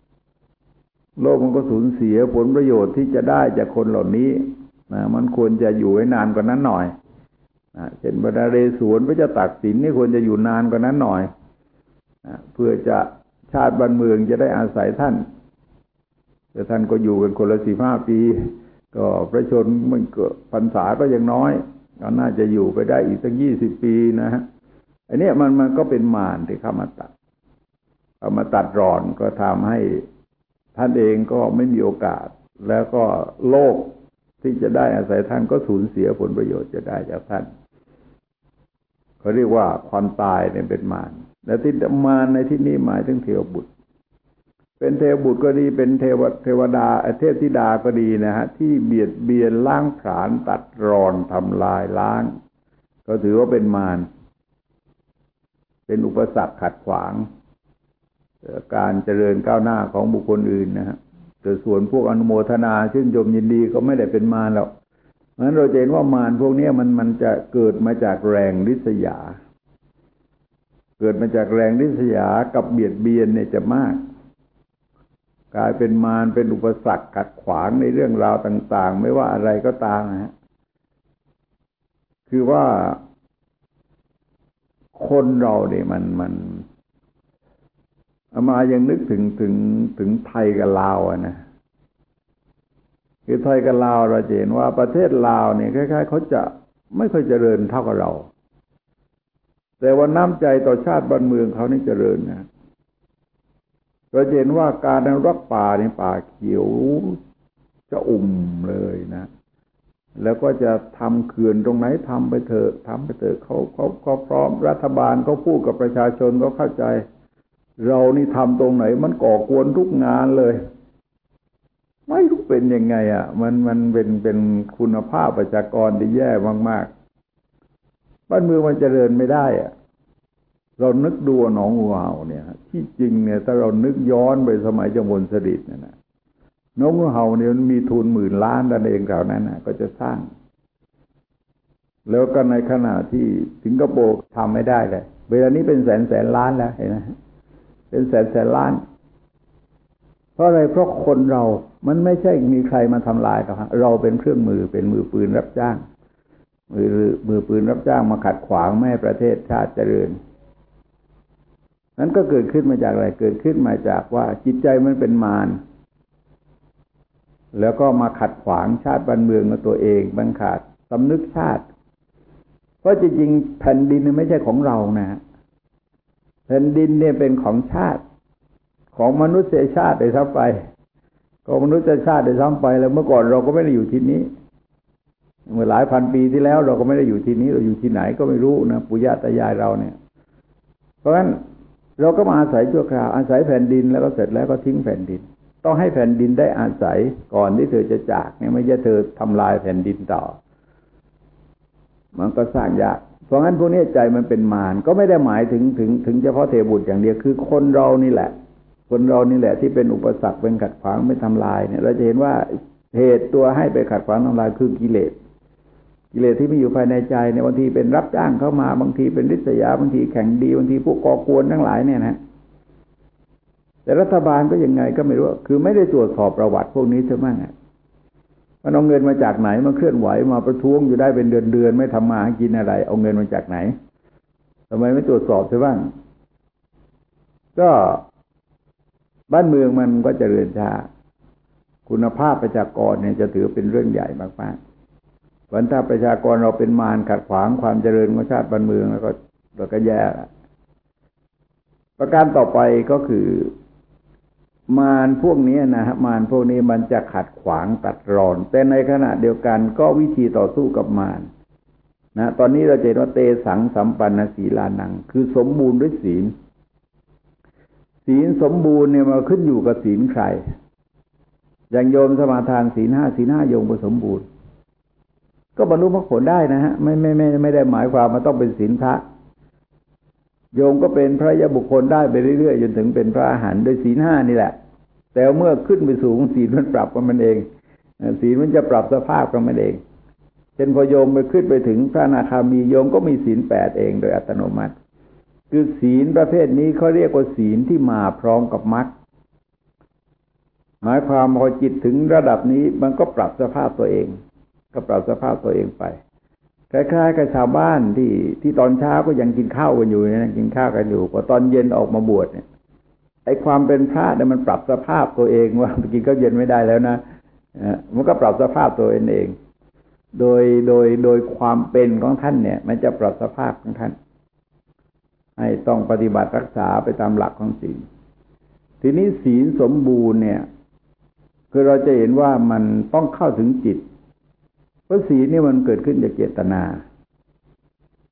ผลประโยชน์ที่จะได้จากคนเหล่านี้นะมันควรจะอยู่ให้นานกว่านั้นหน่อยเช่นพระนเรศวรพระเจ้าตากสินนี่ควรจะอยู่นานกว่านั้นหน่อยเพื่อจะชาติบ้านเมืองจะได้อาศัยท่านแต่ท่านก็อยู่กันคนละ15 ปีก็พระชนมันก็พรรษาก็ยังน้อยก็น่าจะอยู่ไปได้อีกสัก20 ปีนะฮะอันนี้มันก็เป็นมารที่เข้ามาตัดรอนก็ทำให้ท่านเองก็ไม่มีโอกาสแล้วก็โลกที่จะได้อาศัยท่านก็สูญเสียผลประโยชน์จะได้จากท่านเขาเรียกว่าความตายเนี่ยเป็นมารและที่มารในที่นี้หมายถึงเทวบุตรเป็นเทวบุตรก็ดีเป็นเทวดาเทพธิดาก็ดีนะฮะที่เบียดเบียนล้างผลาญตัดรอนทำลายล้างก็ถือว่าเป็นมารเป็นอุปสรรคขัดขวางการเจริญก้าวหน้าของบุคคลอื่นนะฮะแต่ส่วนพวกอนุโมทนาชื่นชมยินดีก็ไม่ได้เป็นมารหรอกเพราะฉะนั้นเราเห็นว่ามารพวกนี้มันจะเกิดมาจากแรงริษยาเกิดมาจากแรงริษยากับเบียดเบียนเนี่ยจะมากกลายเป็นมารเป็นอุปสรรคขัดขวางในเรื่องราวต่างๆไม่ว่าอะไรก็ตามนะฮะคือว่าคนเราเนี่ยมันอามายังนึกถึงไทยกับลาวนะคือไทยกับลาวเราเห็นว่าประเทศลาวเนี่ยคล้ายๆเขาจะไม่ค่อยเจริญเท่ากับเราแต่ว่าน้ำใจต่อชาติบ้านเมืองเขานี่เจริญนะเราเห็นว่าการอนุรักษ์ป่าในป่าเขียวจะเลยนะแล้วก็จะทำเขื่อนตรงไหนทำไปเถอะเขาพร้อมรัฐบาลเขาพูดกับประชาชนก็เข้าใจเรานี่ทำตรงไหนมันก่อกวนทุกงานเลยไม่รู้เป็นยังไงอ่ะมันเป็นคุณภาพประชากรที่แย่มากๆบ้านเมืองมันเจริญไม่ได้อ่ะเรานึกดูหนองงูเห่าเนี่ยที่จริงเนี่ยถ้าเรานึกย้อนไปสมัยจอมพลสฤษดิ์นะหนองงูเห่าเนี่ยมันมีทุน10,000 ล้านนั่นเองแถวนั้นนะก็จะสร้างแล้วก็ในขณะที่สิงคโปร์ทำไม่ได้เลยเวลานี้เป็นแสนล้านแล้วเห็นไหมเป็นแสนล้านเพราะอะไรเพราะคนเรามันไม่ใช่มีใครมาทำลายหรอกเราเป็นเครื่องมือเป็นมือปืนรับจ้างมือปืนรับจ้างมาขัดขวางไม่ให้ประเทศชาติเจริญนั้นก็เกิดขึ้นมาจากอะไรเกิดขึ้นมาจากว่าจิตใจมันเป็นมารแล้วก็มาขัดขวางชาติบ้านเมืองของตัวเองบังคับสำนึกชาติเพราะจริงๆแผ่นดินไม่ใช่ของเรานะแผ่นดินเนี่ยเป็นของชาติของมนุษยชาติได้ซ้ำไปของมนุษยชาติได้ซ้ำไปแล้วเมื่อก่อนเราก็ไม่ได้อยู่ที่นี้เมื่อหลายพันปีที่แล้วเราก็ไม่ได้อยู่ที่นี้เราอยู่ที่ไหนก็ไม่รู้นะปู่ย่าตายายเราเนี่ยเพราะฉะนั้นเราก็มาอาศัยชั่วคราวอาศัยแผ่นดินแล้วก็เสร็จแล้วก็ทิ้งแผ่นดินต้องให้แผ่นดินได้อาศัยก่อนที่เธอจะจากเนี่ยไม่ใช่เธอทำลายแผ่นดินต่อมันก็สร้างยากเพราะงั้นพวกนี้ใจมันเป็นมารก็ไม่ได้หมายถึงเฉพาะเทวบุตรอย่างเดียวคือคนเรานี่แหละคนเรานี่แหละที่เป็นอุปสรรคเป็นขัดขวางไม่ทำลายเนี่ยเราจะเห็นว่าเหตุตัวให้ไปขัดขวางทำลายคือกิเลสที่มีอยู่ภายในใจเนี่ยบางทีเป็นรับจ้างเข้ามาบางทีเป็นริษยาบางทีแข่งดีบางทีพวกก่อกวนทั้งหลายเนี่ยนะแต่รัฐบาลก็ยังไงก็ไม่รู้คือไม่ได้ตรวจสอบประวัติพวกนี้ใช่ไหมมันเอาเงินมาจากไหนมาเคลื่อนไหวมาประท้วงอยู่ได้เป็นเดือนไม่ทำมากินอะไรเอาเงินมาจากไหนทำไมไม่ตรวจสอบใช่บ้างก็บ้านเมืองมันก็เจริญช้าคุณภาพประชากรเนี่ยจะถือเป็นเรื่องใหญ่มากๆวันถ้าประชากรเราเป็นมารขัดขวางความเจริญของชาติบ้านเมืองแล้วก็แย่ประการต่อไปก็คือมารพวกนี้นะฮะมารพวกนี้มันจะขัดขวางตัดรอนแต่ในขณะเดียวกันก็วิธีต่อสู้กับมารนะตอนนี้เราจะเห็นว่าเตสังสัมปันนสีลานังคือสมบูรณ์ด้วยศีลสมบูรณ์เนี่ยมาขึ้นอยู่กับศีลใครอย่างโยมสมาทานศีล 5โยมก็สมบูรณ์ก็บรรลุมรรคผลได้นะฮะไม่ได้หมายความว่าต้องเป็นศีลพระโยมก็เป็นพระยะบุคคลได้ไปเรื่อยๆจนถึงเป็นพระอรหันต์โดยศีล 5นี่แหละแต่เมื่อขึ้นไปสูงศีลมันปรับกันมันเองศีลมันจะปรับสภาพกันมันเองเช่นพอโยมไปขึ้นไปถึงพระอนาคามีโยมก็มีศีล 8เองโดยอัตโนมัติคือศีลประเภทนี้เขาเรียกว่าศีลที่มาพร้อมกับมรรคหมายความพอจิตถึงระดับนี้มันก็ปรับสภาพตัวเองไปคล้ายๆกับชาวบ้านที่ตอนเช้าก็ยังกินข้าวกันอยู่นะกินข้าวกันอยู่พอตอนเย็นออกมาบวชเนี่ยไอ้ความเป็นพระเนี่ยมันปรับสภาพตัวเองว่ากินข้าวเย็นไม่ได้แล้วนะมันก็ปรับสภาพตัวเองโดยความเป็นของท่านเนี่ยมันจะปรับสภาพของท่านให้ต้องปฏิบัติรักษาไปตามหลักของศีลทีนี้ศีลสมบูรณ์เนี่ยคือเราจะเห็นว่ามันต้องเข้าถึงจิตเพราะศีลนี่มันเกิดขึ้นจากเจตนา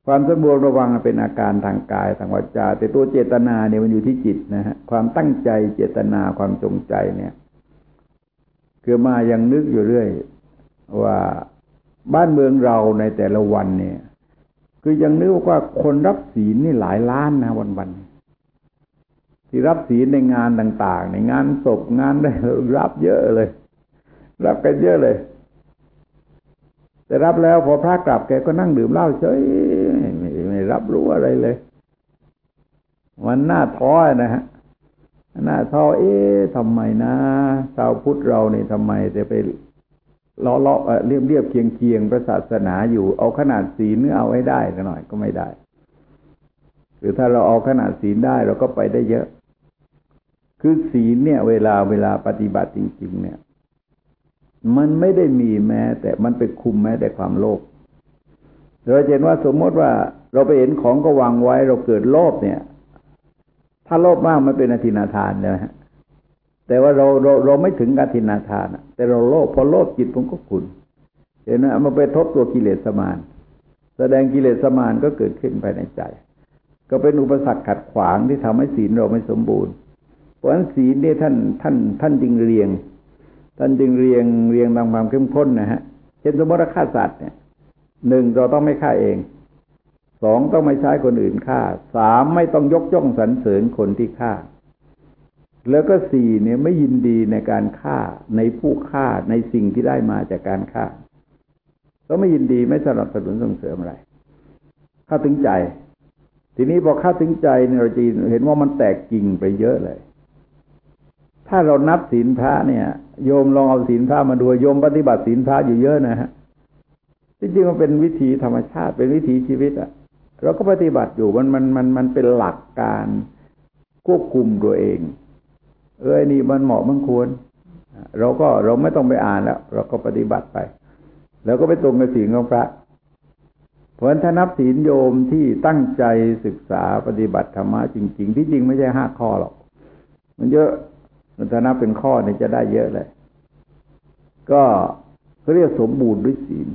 ความสำรวมระวังเป็นอาการทางกายทางวาจาแต่ตัวเจตนาเนี่ยมันอยู่ที่จิตนะฮะความตั้งใจเจตนาความจงใจเนี่ยคือมายังนึกอยู่เรื่อยว่าบ้านเมืองเราในแต่ละวันเนี่ยคือยังนึกว่าคนรับศีลนี่หลายล้านนะวันๆที่รับศีลในงานต่างๆในงานศพงานได้รับเยอะเลยรับกันเยอะเลยแต่รับแล้วพอพระกลับแกก็นั่งดื่มเหล้าเฉยไม่รับรู้อะไรเลยมันน่าท้อนะฮะน่าท้อทำไมนะชาวพุทธเราเนี่ยทำไมจะไปล้อเรียบเคียงพระศาสนาอยู่เอาขนาดศีลเอาให้ได้หน่อยก็ไม่ได้หรือถ้าเราเอาขนาดศีลได้เราก็ไปได้เยอะคือศีลเนี่ยเวลาปฏิบัติจริงๆเนี่ยมันไม่ได้มีแม้แต่มันไปคุมแม้แต่ความโลภเราเห็นว่าสมมติว่าเราไปเห็นของก็วางไว้เราเกิดโลภเนี่ยถ้าโลภมากมันเป็นอธินาทานเลยฮะแต่ว่าเราไม่ถึงอธินาทานแต่เราโลภพอโลภจิตมันก็ขุ่นเห็นไหมมันไปทบตัวกิเลสมารแสดงกิเลสมารก็เกิดขึ้นภายในใจก็เป็นอุปสรรคขัดขวางที่ทำให้ศีลเราไม่สมบูรณ์เพราะฉะนั้นศีลเนี่ยท่านจึงเรียงตามความเข้มข้นนะฮะเช่นสมมติว่าฆ่าสัตว์เนี่ยหนึ่งเราต้องไม่ฆ่าเองสองต้องไม่ใช้คนอื่นฆ่าสามไม่ต้องยกย่องสรรเสริญคนที่ฆ่าแล้วก็สี่เนี่ยไม่ยินดีในการฆ่าในผู้ฆ่าในสิ่งที่ได้มาจากการฆ่าก็ไม่ยินดีไม่สนับสนุนส่งเสริมอะไรเข้าถึงใจทีนี้พอเข้าถึงใจเนี่ยเราจะเห็นว่ามันแตกกิ่งไปเยอะเลยถ้าเรานับศีลพระเนี่ยโยมลองเอาศีลพระมาดูโยมปฏิบัติศีลพระอยู่เยอะนะฮะจริงๆมันเป็นวิถีธรรมชาติเป็นวิถีชีวิตเราก็ปฏิบัติอยู่มันเป็นหลักการควบคุมตัวเองนี่มันเหมาะมันควรเราไม่ต้องไปอ่านแล้วเราก็ปฏิบัติไปแล้วก็ไปตรงกับศีลของพระเพราะฉะนั้นถ้านับศีลโยมที่ตั้งใจศึกษาปฏิบัติธรรมะจริงๆที่จริงไม่ใช่5 ข้อหรอกมันเยอะถ้านับเป็นข้อเนี่ยจะได้เยอะเลยก็เขาเรียกสมบูรณ์ด้วยศีล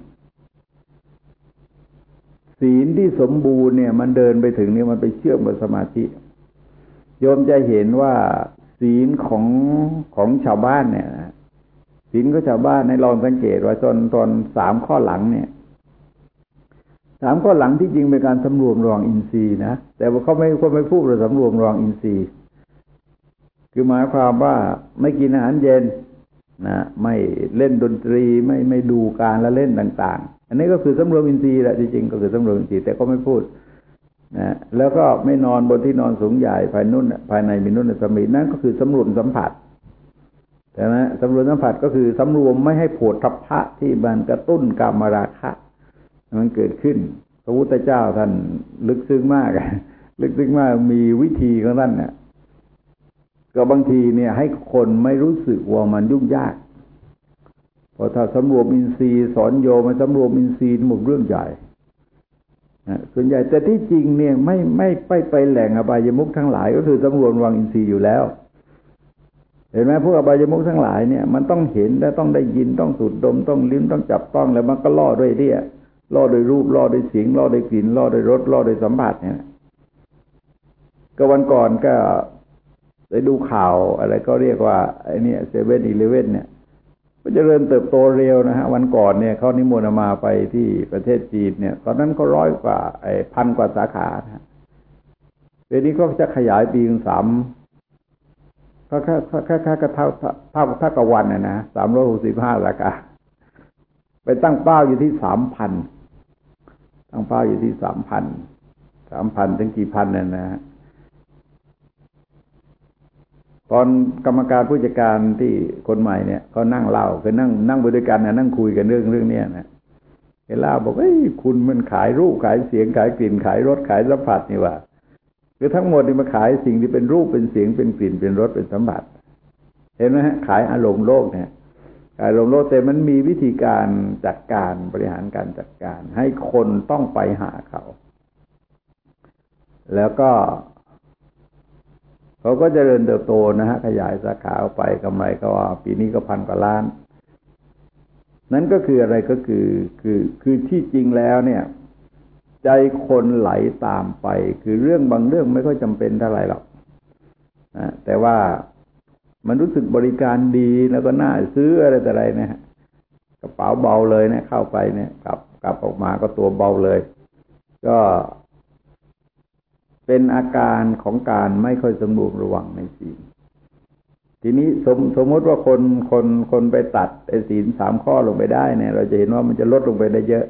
ที่สมบูรณ์เนี่ยมันเดินไปถึงเนี่ยมันไปเชื่อมกับสมาธิโยมจะเห็นว่าศีลของชาวบ้านเนี่ยศีลของชาวบ้านในลองสังเกตว่าตอน3 ข้อหลังเนี่ย3 ข้อหลังที่จริงเป็นการสำรวมระวังอินทรีย์นะแต่ว่าเขาไม่พูดเรื่องสำรวมระวังอินทรีย์คือหมายความว่าไม่กินอาหารเย็นนะไม่เล่นดนตรีไม่ดูการละเล่นต่างๆอันนี้ก็คือสำรวมอินทรีย์แหละจริงๆก็คือสำรวมอินทรีย์แต่ก็ไม่พูดนะแล้วก็ไม่นอนบนที่นอนสูงใหญ่ภายในมีนุ่นสมีนั่นก็คือสำรวมสัมผัสแต่นะสำรวมสัมผัสก็คือสำรวมไม่ให้โผฏฐัพพะที่มันกระตุ้นกามราคะมันเกิดขึ้นพระพุทธเจ้าท่านลึกซึ้งมากมีวิธีของท่านเนี่ยก็บางทีเนี่ยให้คนไม่รู้สึกว่ามันยุ่งยากพอถ้าสำรวมอินทรีย์สอนโยมมาสำรวมอินทรีย์หมดเรื่องใหญ่ส่วนใหญ่แต่ที่จริงเนี่ยไม่ไปแหล่งอบายมุขทั้งหลายก็คือสำรวมระวังอินทรีย์อยู่แล้วเห็นไหมพวกอบายมุขทั้งหลายเนี่ยมันต้องเห็นและต้องได้ยินต้องสูดดมต้องลิ้มต้องจับต้องแล้วมันก็ล่อด้วยเนี่ยล่อด้วยรูปล่อด้วยเสียงล่อด้วยกลิ่นล่อด้วยรสล่อด้วยสัมผัสเนี่ยก็วันก่อนก็ได้ดูข่าวอะไรก็เรียกว่าไอ้นี่7-11เนี่ยก็เจริญเติบโตเร็วนะฮะวันก่อนเนี่ยเขานิมนต์มาไปที่ประเทศจีนเนี่ยตอนนั้นก็100 กว่า1,000 กว่าสาขานะเดี๋ยวนี้ก็จะขยายปีถึง3ก็แค่เท่ากับวันนะ365สาขาไปตั้งเป้าอยู่ที่ 3,000 ตั้งเป้าอยู่ที่ 3,000 ถึงกี่พันนะฮะตอนกรรมการผู้จัดการที่คนใหม่เนี่ยเขานั่งเล่าคือนั่งไปด้วยกันนะนั่งคุยกันเรื่องเนี้ยนะเล่าบอกคุณมันขายรูปขายเสียงขายกลิ่นขายรสขายสัมผัสนี่ว่าคือทั้งหมดนี่มาขายสิ่งที่เป็นรูปเป็นเสียงเป็นกลิ่นเป็นรสเป็นสัมผัสเห็นไหมฮะขายอารมณ์โลกเนี่ยขายอารมณ์โลกแต่มันมีวิธีการจัดการบริหารการจัดการให้คนต้องไปหาเขาแล้วก็เขาก็เจริญเติบโตนะฮะขยายสาขาออกไปกำไรก็ว่าปีนี้ก็1,000 กว่าล้านนั่นก็คืออะไรก็คือที่จริงแล้วเนี่ยจใจคนไหลตามไปคือเรื่องบางเรื่องไม่ค่อยจำเป็นเท่าไหร่หรอกแต่ว่ามันรู้สึกบริการดีแล้วก็น่าซื้ออะไรแต่อะไรนะฮะกระเป๋าเบาเลยเนี่ยเข้าไปเนี่ยกลับออกมาก็ตัวเบาเลยก็เป็นอาการของการไม่ค่อยสำรวมระวังในศีลทีนี้สมมติว่าคนไปตัดไอ้ศีล3 ข้อลงไปได้เนี่ยเราจะเห็นว่ามันจะลดลงไปได้เยอะ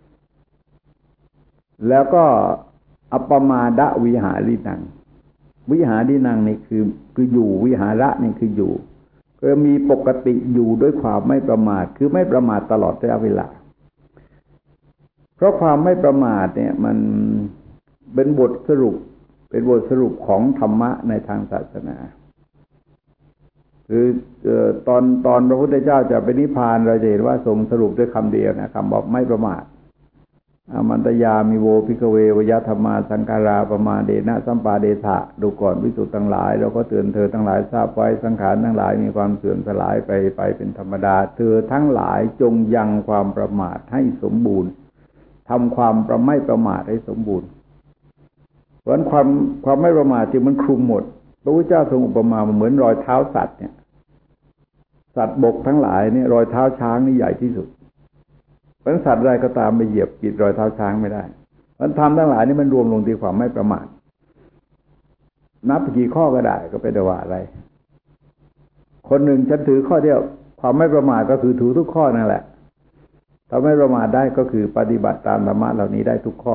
แล้วก็อัปปมาดวิหารินังวิหารินังนี่คืออยู่วิหาระนี่คืออยู่ก็มีปกติอยู่ด้วยความไม่ประมาทคือไม่ประมาทตลอดระยะเวลาเพราะความไม่ประมาทเนี่ยมันเป็นบทสรุปของธรรมะในทางศาสนาคือตอนพระพุทธเจ้าจะไปนิพพานเราจะเห็นว่าทรงสรุปด้วยคำเดียวนะคำบอกไม่ประมาทอมันตยามิโวภิกขเววยธรรมาสังขาราปมาเดนะสัมปาเดทะดูก่อนวิสุทธ์ทั้งหลายเราก็เตือนเธอทั้งหลายทราบไว้สังขารทั้งหลายมีความเสื่อมสลายไปเป็นธรรมดาเธอทั้งหลายจงยังความประมาทให้สมบูรณ์ทำความไม่ประมาทให้สมบูรณ์เพราะฉะนั้นความไม่ประมาทที่มันคลุมหมดพระพุทธเจ้าทรงอุปมาเหมือนรอยเท้าสัตว์เนี่ยสัตว์บกทั้งหลายเนี่ยรอยเท้าช้างนี่ใหญ่ที่สุดเพราะสัตว์ใดก็ตามไปเหยียบกิดรอยเท้าช้างไม่ได้มันทำทั้งหลายนี่มันรวมลงที่ความไม่ประมาทนับกี่ข้อก็ได้ก็ไม่ได้ว่าอะไรคนหนึ่งฉันถือข้อเดียวความไม่ประมาทก็คือถือทุกข้อนั่นแหละถ้าไม่ประมาทได้ก็คือปฏิบัติตามธรรมะเหล่านี้ได้ทุกข้อ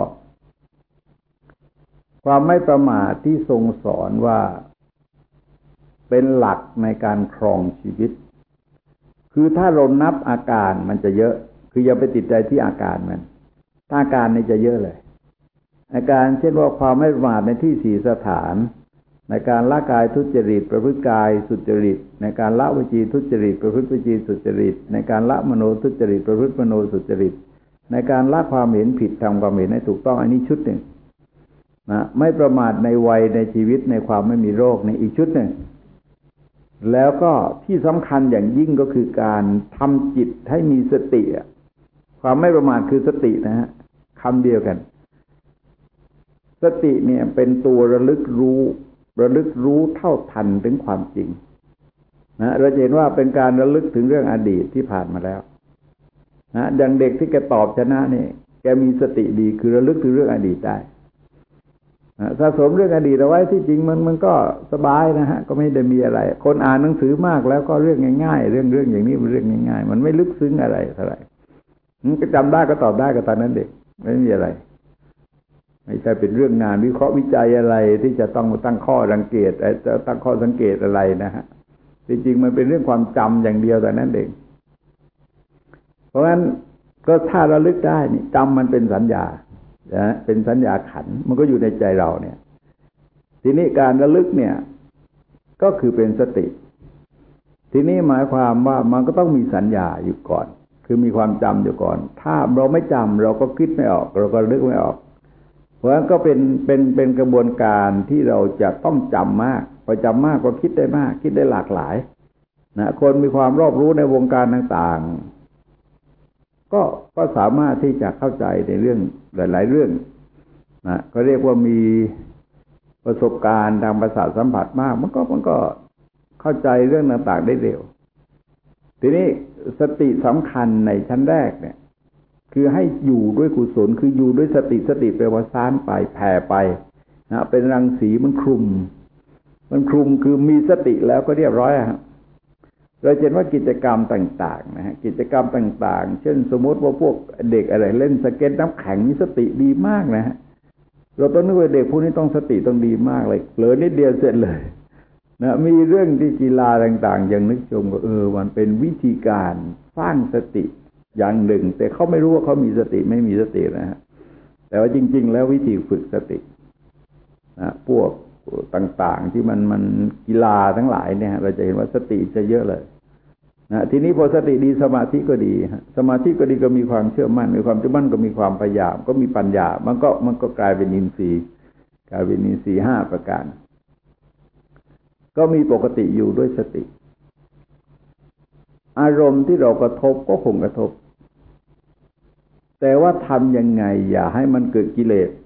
ความไม่ประมาทที่ทรงสอนว่าเป็นหลักในการครองชีวิตคือถ้าเรานับอาการมันจะเยอะคืออย่าไปติดใจที่อาการมันถ้าอาการนี่จะเยอะเลยอาการเช่นว่าความไม่ประมาทในที่4 สถานในการละกายทุจริตประพฤติกายสุจริตในการละวจีทุจริตประพฤติวจีสุจริตในการละมโนทุจริตประพฤติมโนสุจริตในการละความเห็นผิดทำความเห็นให้ถูกต้องอันนี้ชุดหนึ่งนะไม่ประมาทในวัยในชีวิตในความไม่มีโรคในอีกชุดหนึ่งแล้วก็ที่สำคัญอย่างยิ่งก็คือการทำจิตให้มีสติความไม่ประมาทคือสตินะฮะคำเดียวกันสติเนี่ยเป็นตัวระลึกรู้เท่าทันถึงความจริงนะเราเห็นว่าเป็นการระลึกถึงเรื่องอดีตที่ผ่านมาแล้วนะอย่างเด็กที่แกตอบชนะนี่แกมีสติดีคือระลึกถึงเรื่องอดีตได้สะสมเรื่องอดีตเอาไว้ที่จริงมันก็สบายนะฮะก็ไม่ได้มีอะไรคนอ่านหนังสือมากแล้วก็เรื่องง่ายๆเรื่องอย่างนี้เป็นเรื่องง่ายๆมันไม่ลึกซึ้งอะไรเท่าไหร่มันก็จำได้ก็ตอบได้ก็ตอนนั้นเด็กไม่มีอะไรไม่ใช่เป็นเรื่องงานวิเคราะห์วิจัยอะไรที่จะต้องตั้งข้อสังเกตจะตั้งข้อสังเกตอะไรนะฮะจริงๆมันเป็นเรื่องความจำอย่างเดียวแต่นั้นเองเพราะฉะนั้นก็ถ้าระลึกได้นี่จำมันเป็นสัญญาเป็นสัญญาขันมันก็อยู่ในใจเราเนี่ยทีนี้การระลึกเนี่ยก็คือเป็นสติทีนี้หมายความว่ามันก็ต้องมีสัญญาอยู่ก่อนคือมีความจำอยู่ก่อนถ้าเราไม่จำเราก็คิดไม่ออกเราก็นึกไม่ออกเพราะฉะนั้นก็เป็นกระบวนการที่เราจะต้องจำมากพอจำมากก็คิดได้มากคิดได้หลากหลายนะคนมีความรอบรู้ในวงการต่างๆก็สามารถที่จะเข้าใจในเรื่องหลายๆเรื่องนะก็เรียกว่ามีประสบการณ์ทางประสาทสัมผัสมากมันก็เข้าใจเรื่องต่างๆได้เร็วทีนี้สติสำคัญในชั้นแรกเนี่ยคือให้อยู่ด้วยกุศลคืออยู่ด้วยสติแปลว่าซ่านไปแผ่ไปนะเป็นรังสีมันคลุมคือมีสติแล้วก็เรียบร้อยครับเราเห็นว่ากิจกรรมต่างๆนะฮะกิจกรรมต่างๆเช่นสมมติว่าพวกเด็กอะไรเล่นสเก็ตน้ำแข็งมีสติดีมากนะฮะเราต้องนึกว่าเด็กพวกนี้ต้องสติต้องดีมากเลยเผลอนิดเดียวเสร็จเลยนะมีเรื่องที่กีฬาต่างๆอย่างนึกชมก็มันเป็นวิธีการสร้างสติอย่างหนึ่งแต่เขาไม่รู้ว่าเขามีสติไม่มีสตินะฮะแต่ว่าจริงๆแล้ววิธีฝึกสตินะพวกต่างๆที่มันกีฬาทั้งหลายเนี่ยเราจะเห็นว่าสติจะเยอะเลยนะทีนี้พอสติดีสมาธิก็ดีสมาธิก็ดีก็มีความเชื่อมั่นมีความเชื่อมั่นก็มีความพยายามก็มีปัญญามันก็กลายเป็นอินทรีย์5 ประการก็มีปกติอยู่ด้วยสติอารมณ์ที่เรากระทบก็คงกระทบแต่ว่าทำยังไงอย่าให้มันเกิดกิเลส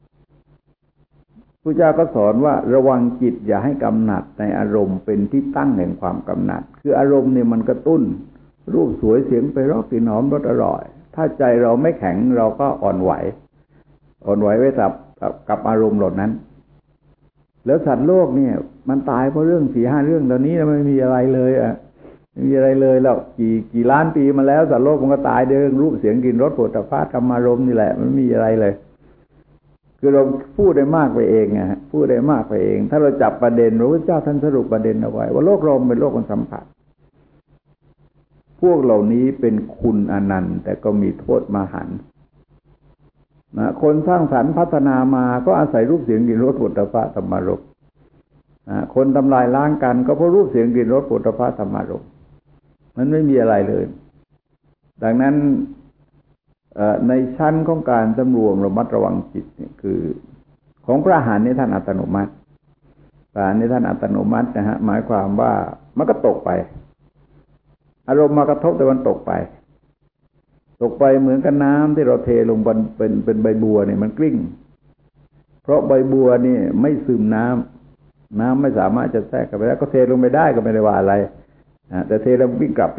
พระเจ้าก็สอนว่าระวังจิตอย่าให้กำหนัดในอารมณ์เป็นที่ตั้งแห่งความกำหนัดคืออารมณ์เนี่ยมันกระตุ้นรูปสวยเสียงไพเราะกลิ่นหอมรสอร่อยถ้าใจเราไม่แข็งเราก็อ่อนไหวไว้กับอารมณ์เหล่านั้นแล้วสัตว์โลกเนี่ยมันตายเพราะเรื่อง4-5เรื่องตอนนี้ไม่มีอะไรเลยไม่มีอะไรเลยแล้วกี่ล้านปีมาแล้วสัตว์โลกมันก็ตายด้วยเรื่องรูปเสียงกลิ่นรสโผฏฐัพพะธรรมารมณ์นี่แหละมันไม่มีอะไรเลยคือเราพูดได้มากไปเองพูดได้มากไปเองถ้าเราจับประเด็นพระพุทธเจ้าท่านสรุปประเด็นเอาไว้ว่าโลกเราเป็นโลกของสัมผัสพวกเหล่านี้เป็นคุณอนันต์แต่ก็มีโทษมหันต์คนสร้างสรรค์พัฒนามาก็อาศัยรูปเสียงกลิ่นรสโผฏฐัพพะธรรมารมณ์คนทำลายล้างกันก็เพราะรูปเสียงกลิ่นรสโผฏฐัพพะธรรมารมณ์มันไม่มีอะไรเลยดังนั้นในชั้นของการสำรวมระมัดระวังจิตเนี่ยคือของพระอรหันต์ในท่านอัตโนมัติพระอรหันต์ในท่านอัตโนมัตินะฮะหมายความว่ามันก็ตกไปอารมณ์มากระทบแต่มันตกไปเหมือนกับน้ำที่เราเทลงบนเป็นใบบัวเนี่ยมันกลิ้งเพราะใบบัวนี่ไม่ซึมน้ำไม่สามารถจะแทรกเข้าไปแล้วก็เทลงไปได้ก็ไม่ได้ว่าอะไรแต่เทแล้ววิ่งกลับ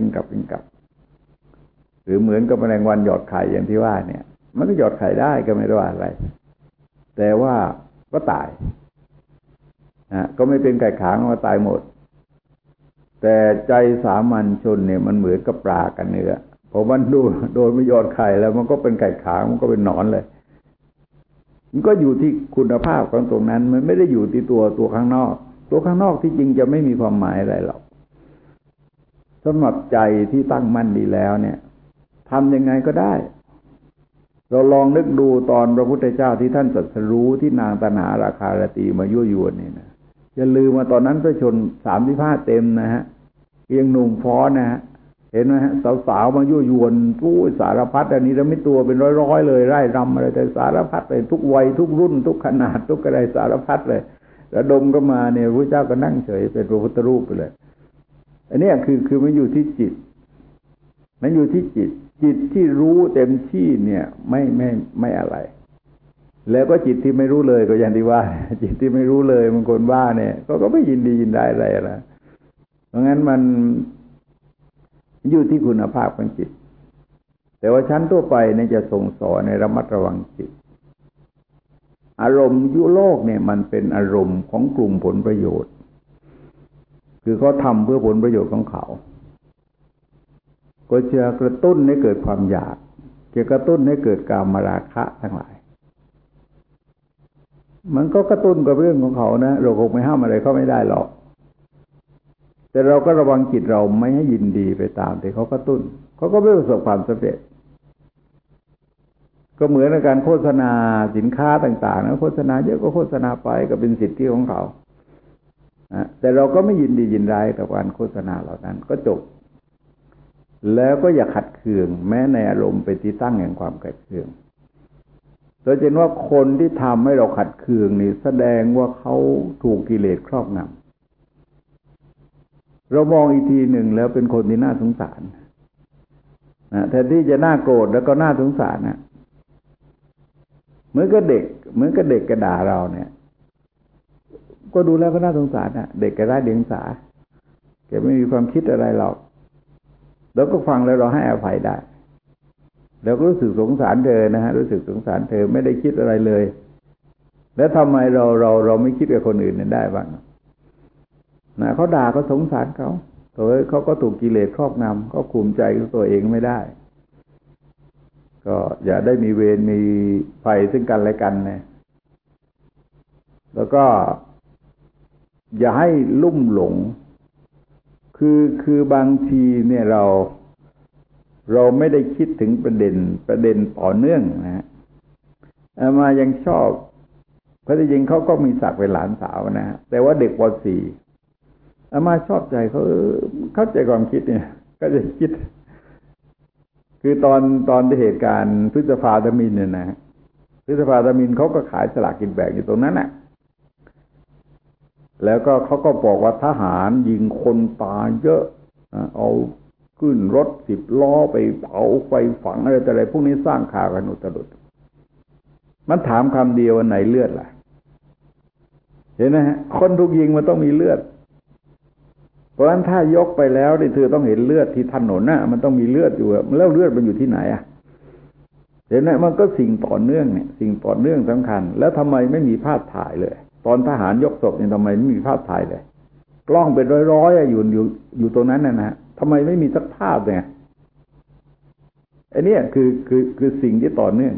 หรือเหมือนกับแมลงวันหยอดไข่อย่างที่ว่าเนี่ยมันก็หยอดไข่ได้ก็ไม่ได้ว่าอะไรแต่ว่าก็ตายก็ไม่เป็นไก่ขางว่าตายหมดแต่ใจสามัญชนเนี่ยมันเหมือนกับปลากันเนื้อพอมันโดนไม่หยอดไข่แล้วมันก็เป็นไก่ขางมันก็เป็นหนอนเลยมันก็อยู่ที่คุณภาพของตรงนั้นมันไม่ได้อยู่ที่ตัวข้างนอกที่จริงจะไม่มีความหมายอะไรหรอกสำหรับใจที่ตั้งมั่นดีแล้วเนี่ยทำยังไงก็ได้เราลองนึกดูตอนพระพุทธเจ้าที่ท่านตรัสรู้ที่นางตัณหาราคารตีมายั่วยวนนี่นะอย่าลืมว่าตอนนั้นพระชน35เต็มนะฮะยังหนุ่มฟ้อนนะฮะเห็นไหมฮะสาวๆมายั่วยวนผู้สารพัดอันนี้เราไม่ตัวเป็นร้อยๆเลยไร่รำอะไรแต่สารพัดเลยทุกวัยทุกรุ่นทุกขนาดทุกอะไรสารพัดเลยระดมก็มาเนี่ยพระเจ้าก็นั่งเฉยเป็นพระพุทธรูปไปเลยอันนี้คือมันอยู่ที่จิตมันอยู่ที่จิตที่รู้เต็มที่เนี่ยไม่อะไรแล้วก็จิตที่ไม่รู้เลยก็อย่างที่ว่าจิตที่ไม่รู้เลยบางคนว่าเนี่ยก็ไม่ยินดียินได้อะไรละเพราะงั้นมันอยู่ที่คุณภาพของจิตแต่ว่าชั้นทั่วไปเนี่ยจะส่งสอนในระมัดระวังจิตอารมณ์ยุโลกเนี่ยมันเป็นอารมณ์ของกลุ่มผลประโยชน์คือเขาทำเพื่อผลประโยชน์ของเขาก็จะกระตุ้นให้เกิดความอยากจะกระตุ้นให้เกิดกามราคะทั้งหลายมันก็กระตุ้นกับเรื่องของเขานะเราคงไม่ห้ามอะไรเขาไม่ได้หรอกแต่เราก็ระวังจิตเราไม่ให้ยินดีไปตามที่เขากระตุ้นเขาก็ไม่ประสบความสำเร็จก็เหมือนในการโฆษณาสินค้าต่างๆนะโฆษณาเยอะก็โฆษณาไปก็เป็นสิทธิของเขาแต่เราก็ไม่ยินดียินร้ายกับการโฆษณาเหล่านั้นก็จบแล้วก็อย่าขัดเคืองแม้ในอารมณ์เป็นที่ตั้งแห่งความขัดเคืองโดยเฉพาะคนที่ทำให้เราขัดเคืองนี่แสดงว่าเขาถูกกิเลสครอบงำเรามองอีกทีหนึ่งแล้วเป็นคนที่น่าสงสารแทนที่จะน่าโกรธแล้วก็น่าสงสารนะเหมือนกับเด็กกระด่าเราเนี่ยก็ดูแล้วก็น่าสงสารนะเด็กกระไร้เดียงสาแกไม่มีความคิดอะไรหรอกแล้วก็ฟังแล้วเราให้อภัยได้แล้วก็รู้สึกสงสารเธอนะฮะรู้สึกสงสารเธอไม่ได้คิดอะไรเลยแล้วทำไมเราไม่คิดกับคนอื่นนั้นได้บ้างนะเขาด่าเขาสงสารเขาก็ถูกกิเลสครอบงำเขาคุมใจของตัวเองไม่ได้ก็อย่าได้มีเวรมีภัยซึ่งกันและกันนะแล้วก็อย่าให้ลุ่มหลงคือบางทีเนี่ยเราไม่ได้คิดถึงประเด็นต่อเนื่องนะฮะมายังชอบเพราะจริงเขาก็มีศักดิ์เป็นหลานสาวนะฮะแต่ว่าเด็กป .4 มาชอบใจเขาเข้าใจความคิดเนี่ยก็จะคิดคือตอนที่เหตุการณ์พฤษภาธมิฬเนี่ยนะพฤษภาธมิฬเขาก็ขายสลากกินแบ่งอยู่ตรงนั้นน่ะแล้วก็เขาก็บอกว่าทหารยิงคนตายเยอะเอาขึ้นรถ10 ล้อไปเผาไฟฝังอะไรแต่อะไรพวกนี้สร้างข่าวกันอุตรุดมันถามคำเดียวว่าไหนเลือดล่ะเห็นไหมฮะคนถูกยิงมันต้องมีเลือดเพราะฉะนั้นถ้ายกไปแล้วนี่เธอต้องเห็นเลือดที่ถนนน่ะมันต้องมีเลือดอยู่แล้วเลือดมันอยู่ที่ไหนอ่ะเห็นไหมมันก็สิ่งต่อเนื่องเนี่ยสิ่งต่อเนื่องสำคัญแล้วทำไมไม่มีภาพถ่ายเลยตอนทหารยกศพเนี่ยทำไมไม่มีภาพถ่ายเลยกล้องเป็นร้อยๆอยู่ตรงนั้นนะฮะทำไมไม่มีสักภาพเนี่ยไอ้นี่คือสิ่งที่ต่อเนื่อง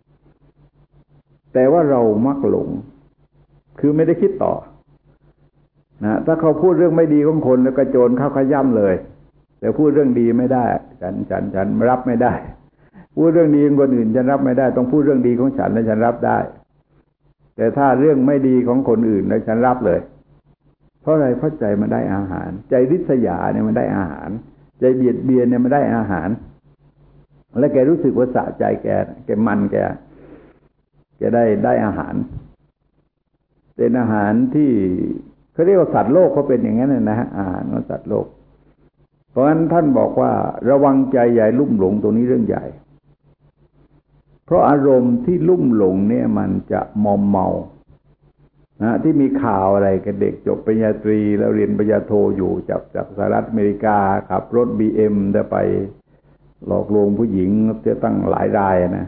แต่ว่าเรามักหลงคือไม่ได้คิดต่อนะถ้าเขาพูดเรื่องไม่ดีของคนแล้วกระโจนเข้าขย้ำเลยแต่พูดเรื่องดีไม่ได้ฉันรับไม่ได้พูดเรื่องดีของคนอื่นฉันรับไม่ได้ต้องพูดเรื่องดีของฉันแล้วฉันรับได้แต่ถ้าเรื่องไม่ดีของคนอื่นแล้วฉันรับเลยเพราะอะไรเพราะใจมันได้อาหารใจริษยาเนี่ยมันได้อาหารใจเบียดเบียนเนี่ยมันได้อาหารและแกรู้สึกว่าสะใจแกมันแกได้อาหารเป็นอาหารที่เขาเรียกว่าสัตว์โลกเขาเป็นอย่างนั้นนะฮะอาหารของสัตว์โลกเพราะฉะนั้นท่านบอกว่าระวังใจใหญ่ลุ่มหลงตรงนี้เรื่องใหญ่เพราะอารมณ์ที่ลุ่มหลงเนี่ยมันจะมอมเมานะที่มีข่าวอะไรกับเด็กจบปริญญาตรีแล้วเรียนปริญญาโทอยู่จากสหรัฐอเมริกาขับรถ BM จะไปหลอกลวงผู้หญิงจะตั้งหลายรายนะ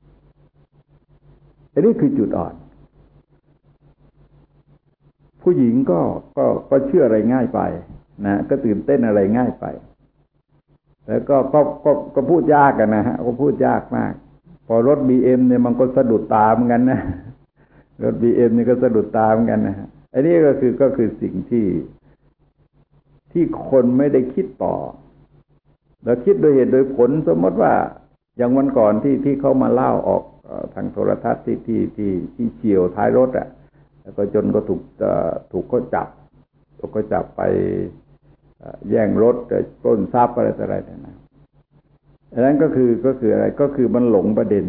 อันนี้คือจุดอ่อนผู้หญิงก็เชื่ออะไรง่ายไปนะก็ตื่นเต้นอะไรง่ายไปแล้วก็พูดยากกันนะฮะก็พูดยากมากพอรถ BM เนี่ยมันก็สะดุดตาเหมือนกันนะรถ BM นี่ก็สะดุดตาเหมือนกันนะฮะอันนี้ก็คือสิ่งที่คนไม่ได้คิดต่อแล้วคิดโดยเหตุโดยผลสมมติว่าอย่างวันก่อนที่เขามาเล่าออกทางโทรทัศน์ที่เฉี่ยวท้ายรถอ่ะแล้วก็จนก็ถูกก็จับไปแย่งรถปล้นทรัพย์อะไรนะอันนั้นก็คืออะไรก็คือมันหลงประเด็น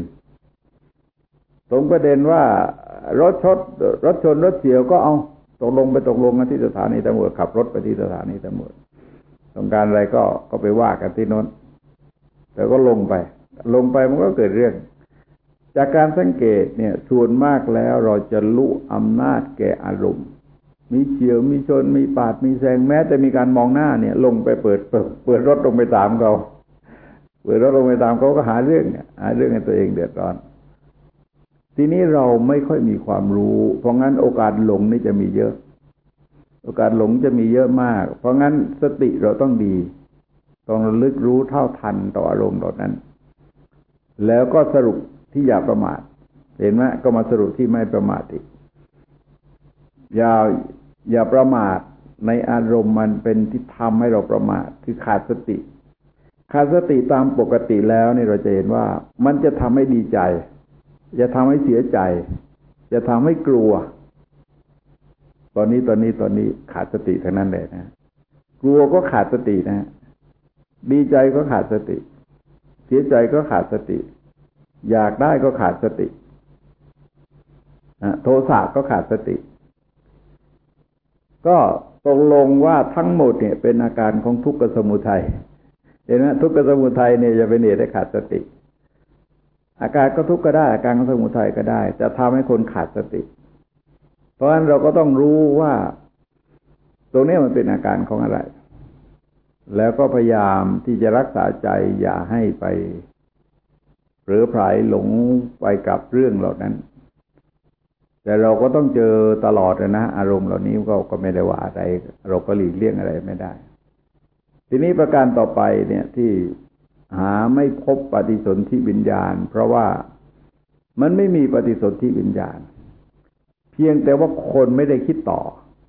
ว่ารถชนรถเฉี่ยวก็เอาตกลงกันที่สถานีตำรวจขับรถไปที่สถานีตำรวจต้องการอะไรก็ไปว่ากันที่โน้นแต่ก็ลงไปมันก็เกิดเรื่องจากการสังเกตเนี่ยส่วนมากแล้วเราจะรู้อำนาจแก่อารมณ์มีเฉี่ยวมีชนมีปาดมีแซงแม้แต่มีการมองหน้าเนี่ยลงไปเปิดรถลงไปตามเขาก็หาเรื่องให้ตัวเองเดือดร้อนทีนี้เราไม่ค่อยมีความรู้เพราะงั้นโอกาสหลงนี่จะมีเยอะโอกาสหลงจะมีเยอะมากเพราะงั้นสติเราต้องดีต้องระลึกรู้เท่าทันต่ออารมณ์เหล่านั้นแล้วก็สรุปที่อย่าประมาทเห็นไหมก็มาสรุปที่ไม่ประมาทอีกอย่าประมาทในอารมณ์มันเป็นที่ทำให้เราประมาทคือขาดสติตามปกติแล้วนี่เราจะเห็นว่ามันจะทำให้ดีใจจะทำให้เสียใจจะทำให้กลัวตอนนี้ขาดสติทั้งนั้นเลยนะกลัวก็ขาดสตินะดีใจก็ขาดสติเสียใจก็ขาดสติอยากได้ก็ขาดสติโทสะก็ขาดสติก็ตกลงว่าทั้งหมดเนี่ยเป็นอาการของทุกขสมุทัยเห็นไหมทุกขสมุทัยเนี่ยจะเป็นเหตุให้ขาดสติอาการก็ทุกข์ก็ได้อาการของสมุทัยก็ได้จะทำให้คนขาดสติเพราะฉะนั้นเราก็ต้องรู้ว่าตรงนี้มันเป็นอาการของอะไรแล้วก็พยายามที่จะรักษาใจอย่าให้ไปเผลอไผลหลงไปกับเรื่องเหล่านั้นแต่เราก็ต้องเจอตลอดนะอารมณ์เหล่านี้ก็ไม่ได้ว่าอะไรเราก็หลีกเลี่ยงอะไรไม่ได้ทีนี้ประการต่อไปเนี่ยที่หาไม่พบปฏิสนธิวิญญาณเพราะว่ามันไม่มีปฏิสนธิวิญญาณเพียงแต่ว่าคนไม่ได้คิดต่อ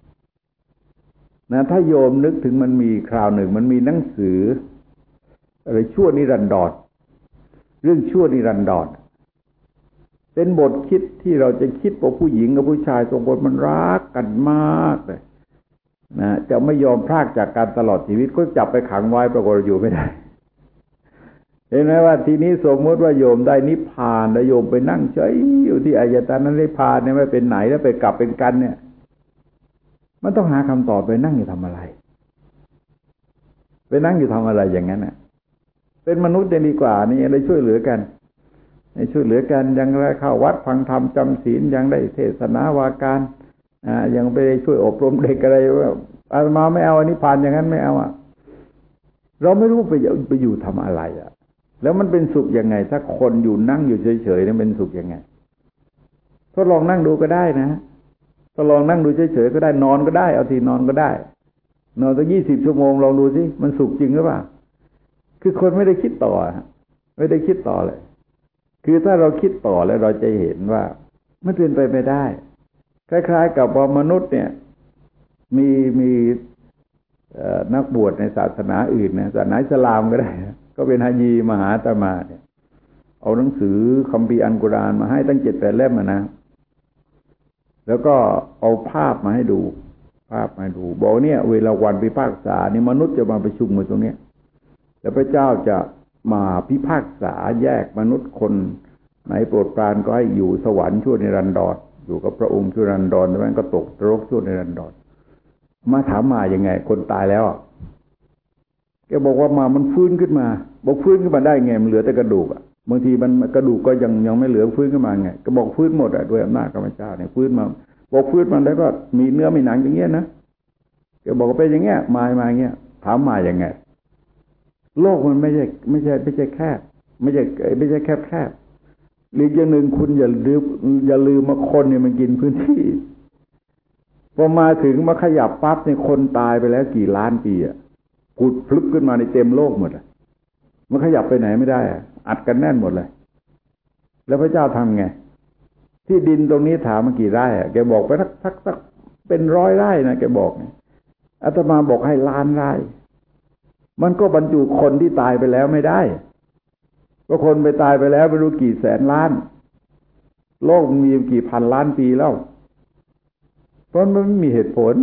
นะถ้าโยมนึกถึงมันมีคราวหนึ่งมันมีหนังสืออะไรชั่วนิรันดรเรื่องชั่วนิรันดรเป็นบทคิดที่เราจะคิดว่าผู้หญิงกับผู้ชายสองคนมันรักกันมากเลยนะจะไม่ยอมพรากจากกันตลอดชีวิตก็จับไปขังไว้ปรากฏอยู่ไม่ได้เห็นไหมว่าทีนี้สมมติว่าโยมได้นิพพานแล้วโยมไปนั่งเฉยอยู่ที่อายตนะนั้นนิพพานเนี่ยไม่เป็นไหนแล้วไปกลับเป็นกันเนี่ยมันต้องหาคำตอบไปนั่งอยู่ทำอะไรไปนั่งอยู่ทำอะไรอย่างนั้นน่ะเป็นมนุษย์จะดีกว่านี่ได้ช่วยเหลือกันได้ช่วยเหลือกันยังได้เข้าวัดฟังธรรมจำศีลยังได้เทศนาวาการยังไปช่วยอบรมเด็กอะไรว่าอาตมาไม่เอาอันนี้ผ่านอย่างนั้นไม่เอาเราไม่รู้ไปอยู่ทำอะไรแล้วมันเป็นสุขยังไงถ้าคนอยู่นั่งอยู่เฉยๆนี่เป็นสุขยังไงทดลองนั่งดูก็ได้นะทดลองนั่งดูเฉยๆก็ได้นอนก็ได้เอาทีนอนก็ได้นอนสัก20 ชั่วโมงลองดูสิมันสุขจริงหรือเปล่าคือคนไม่ได้คิดต่อไม่ได้คิดต่อเลยคือถ้าเราคิดต่อแล้วเราจะเห็นว่ามันเป็นไปไม่ได้คล้ายๆกับว่ามนุษย์เนี่ยมีนักบวชในศาสนาอื่นนะศาสนาอิสลามก็ได้ก็เป็นฮาญีมหาตมะเนี่ยเอาหนังสือคัมภีร์อัลกุรอานมาให้ตั้ง7-8 เล่มนะแล้วก็เอาภาพมาให้ดูบอกเนี่ยเวลาวันพิพากษานี่มนุษย์จะมาประชุมกันตรงนี้แล้วพระเจ้าจะมาพิพากษาแยกมนุษย์คนไหนโปรดปรานก็ให้อยู่สวรรค์ชั่วนิรันดรอยู่กับพระองค์ชั่วนิรันดรแล้วก็ตกนรกชั่วนิรันดรมาถามมายังไงคนตายแล้วแกบอกว่ามันฟื้นขึ้นมาบอกฟื้นขึ้นมาได้ไงมันเหลือแต่กระดูกบางทีมันกระดูกก็ยังไม่เหลือฟื้นขึ้นมาไงก็บอกฟื้นหมดด้วยอำนาจของพระเจ้าเนี่ยฟื้นมาบอกฟื้นมาแล้วก็มีเนื้อมีหนังอย่างเงี้ยนะแกบอกว่าเป็นอย่างเงี้ยมาอย่างเงี้ยถามมาอย่างไงโลกมันไม่ใช่แคบไม่ใช่แคบอีกอย่างหนึ่งคุณอย่าลืมมาคนเนี่ยมันกินพื้นที่พอมาถึงมาขยับปั๊บเนี่ยคนตายไปแล้วกี่ล้านปีผุดพลึบขึ้นมาในเต็มโลกหมดมันขยับไปไหนไม่ได้อัดกันแน่นหมดเลยแล้วพระเจ้าทำไงที่ดินตรงนี้ถามมากี่ไร่แกบอกไปสักเป็น100 ไร่นะแกบอกอาตมาบอกให้ล้านไร่มันก็บรรจุคนที่ตายไปแล้วไม่ได้ก็คนไปตายไปแล้วไม่รู้กี่แสนล้านโลกมันมีกี่พันล้านปีแล้วเพราะมันไม่มีเหตุผล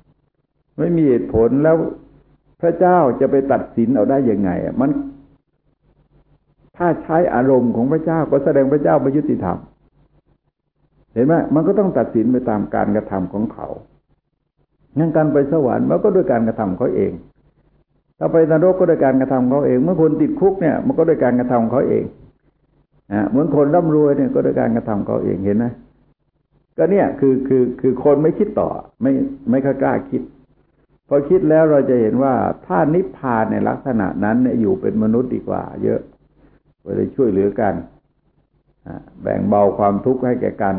แล้วพระเจ้าจะไปตัดสินเอาได้ยังไงมันถ้าใช้อารมณ์ของพระเจ้าก็แสดงพระเจ้าไม่ยุติธรรมเห็นไหมมันก็ต้องตัดสินไปตามการกระทำของเขางั้นการไปสวรรค์มันก็ด้วยการกระทำเขาเองถ้าไปนรกก็ด้วยการกระทำเขาเองเมื่อคนติดคุกเนี่ยมันก็ด้วยการกระทำเขาเองเหมือนคนร่ำรวยเนี่ยก็ด้วยการกระทำเขาเองเห็นไหมก็เนี่ยคือคนไม่คิดต่อไม่กล้าคิดพอคิดแล้วเราจะเห็นว่าถ้านิพพานในลักษณะนั้นเนี่ยอยู่เป็นมนุษย์ดีกว่าเยอะก็เลยช่วยเหลือกันแบ่งเบาความทุกข์ให้แก่กัน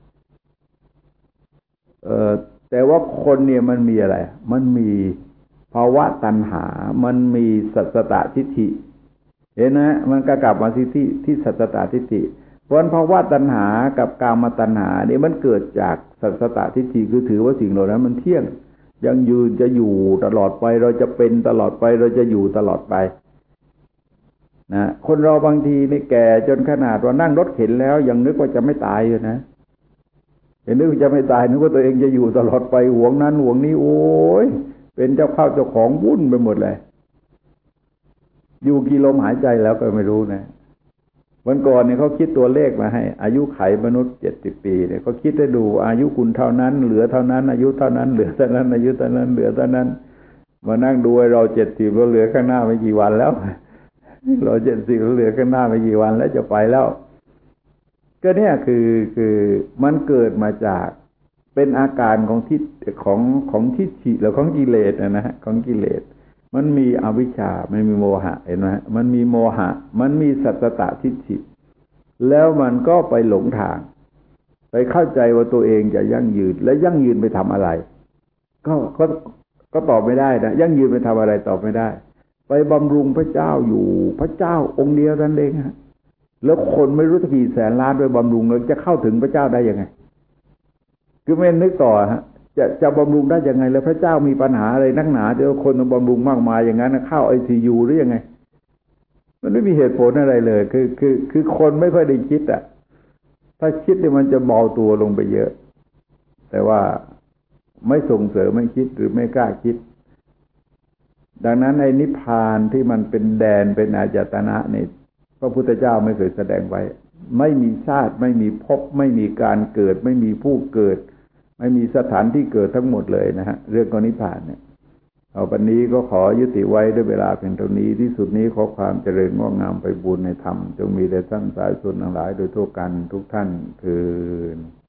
แต่ว่าคนเนี่ยมันมีอะไรมันมีภาวะตัณหามันมีสัสตทิฏฐิเห็นนะมันก็กลับมาที่สัสตทิฏฐิเพราะภาวะตัณหากับกามตัณหาเนี่ยมันเกิดจากสัสตทิฏฐิคือถือว่าสิ่งเหล่านั้นมันเที่ยงยังยืนจะอยู่ตลอดไปเราจะเป็นตลอดไปเราจะอยู่ตลอดไปนะคนเราบางทีนี่แก่จนขนาดว่านั่งรถเข็นแล้วยังนึกว่าจะไม่ตายอยู่นะเห็นนึกว่าจะไม่ตายนึกว่าตัวเองจะอยู่ตลอดไปหวงนั้นหวงนี้โอ้ยเป็นเจ้าข้าวเจ้าของวุ่นไปหมดเลยอยู่กี่ลมหายใจแล้วก็ไม่รู้นะวันก่อนเนี่ยเขาคิดตัวเลขมาให้อายุไขมนุษย์70 ปีเนี่ยเขาคิดให้ดูอายุคุณเท่านั้นเหลือเท่านั้นอายุเท่านั้นเหลือเท่านั้นอายุเท่านั้นเหลือเท่านั้นมานั่งดูเรา70เราเหลือข้างหน้าไม่กี่วันแล้วเรา70เราเหลือข้างหน้าไม่กี่วันแล้วจะไปแล้วก็เนี่ยคือมันเกิดมาจากเป็นอาการของทิฏฐิแล้วของกิเลสนะฮะของกิเลสมันมีอวิชชามันมีโมหะเห็นไหมมันมีโมหะมันมีสัตตทิฏฐิแล้วมันก็ไปหลงทางไปเข้าใจว่าตัวเองจะยั่งยืนและยั่งยืนไปทำอะไรก็ตอบไม่ได้นะยั่งยืนไปทำอะไรตอบไม่ได้ไปบำรุงพระเจ้าอยู่พระเจ้าองค์เดียวนั่นเองฮะแล้วคนไม่รู้กี่แสนล้านโดยบำรุงแล้วจะเข้าถึงพระเจ้าได้ยังไงคือไม่นึกต่อฮะจะบำรุงได้ยังไงแล้วพระเจ้ามีปัญหาอะไรนักหนาเดี๋ยวคนบำรุงมากมายอย่างนั้นเข้า ICU หรือยังไงมันไม่มีเหตุผลอะไรเลยคือคนไม่ค่อยได้คิดถ้าคิดเนี่ยมันจะเบาตัวลงไปเยอะแต่ว่าไม่ส่งเสริมไม่คิดหรือไม่กล้าคิดดังนั้นในนิพพานที่มันเป็นแดนเป็นอายตนะนี่พระพุทธเจ้าไม่เคยแสดงไว้ไม่มีชาติไม่มีภพไม่มีการเกิดไม่มีผู้เกิดไม่มีสถานที่เกิดทั้งหมดเลยนะฮะเรื่องของนิพพานเนี่ยเอาวันนี้ก็ขอยุติไว้ด้วยเวลาเพียงเท่านี้ที่สุดนี้ขอความเจริญงอกงามไปบูรณนธรรมจงมีแด่ท่านสาธุชนทั้งหลายโดยทั่วกันทุกท่านเทอญ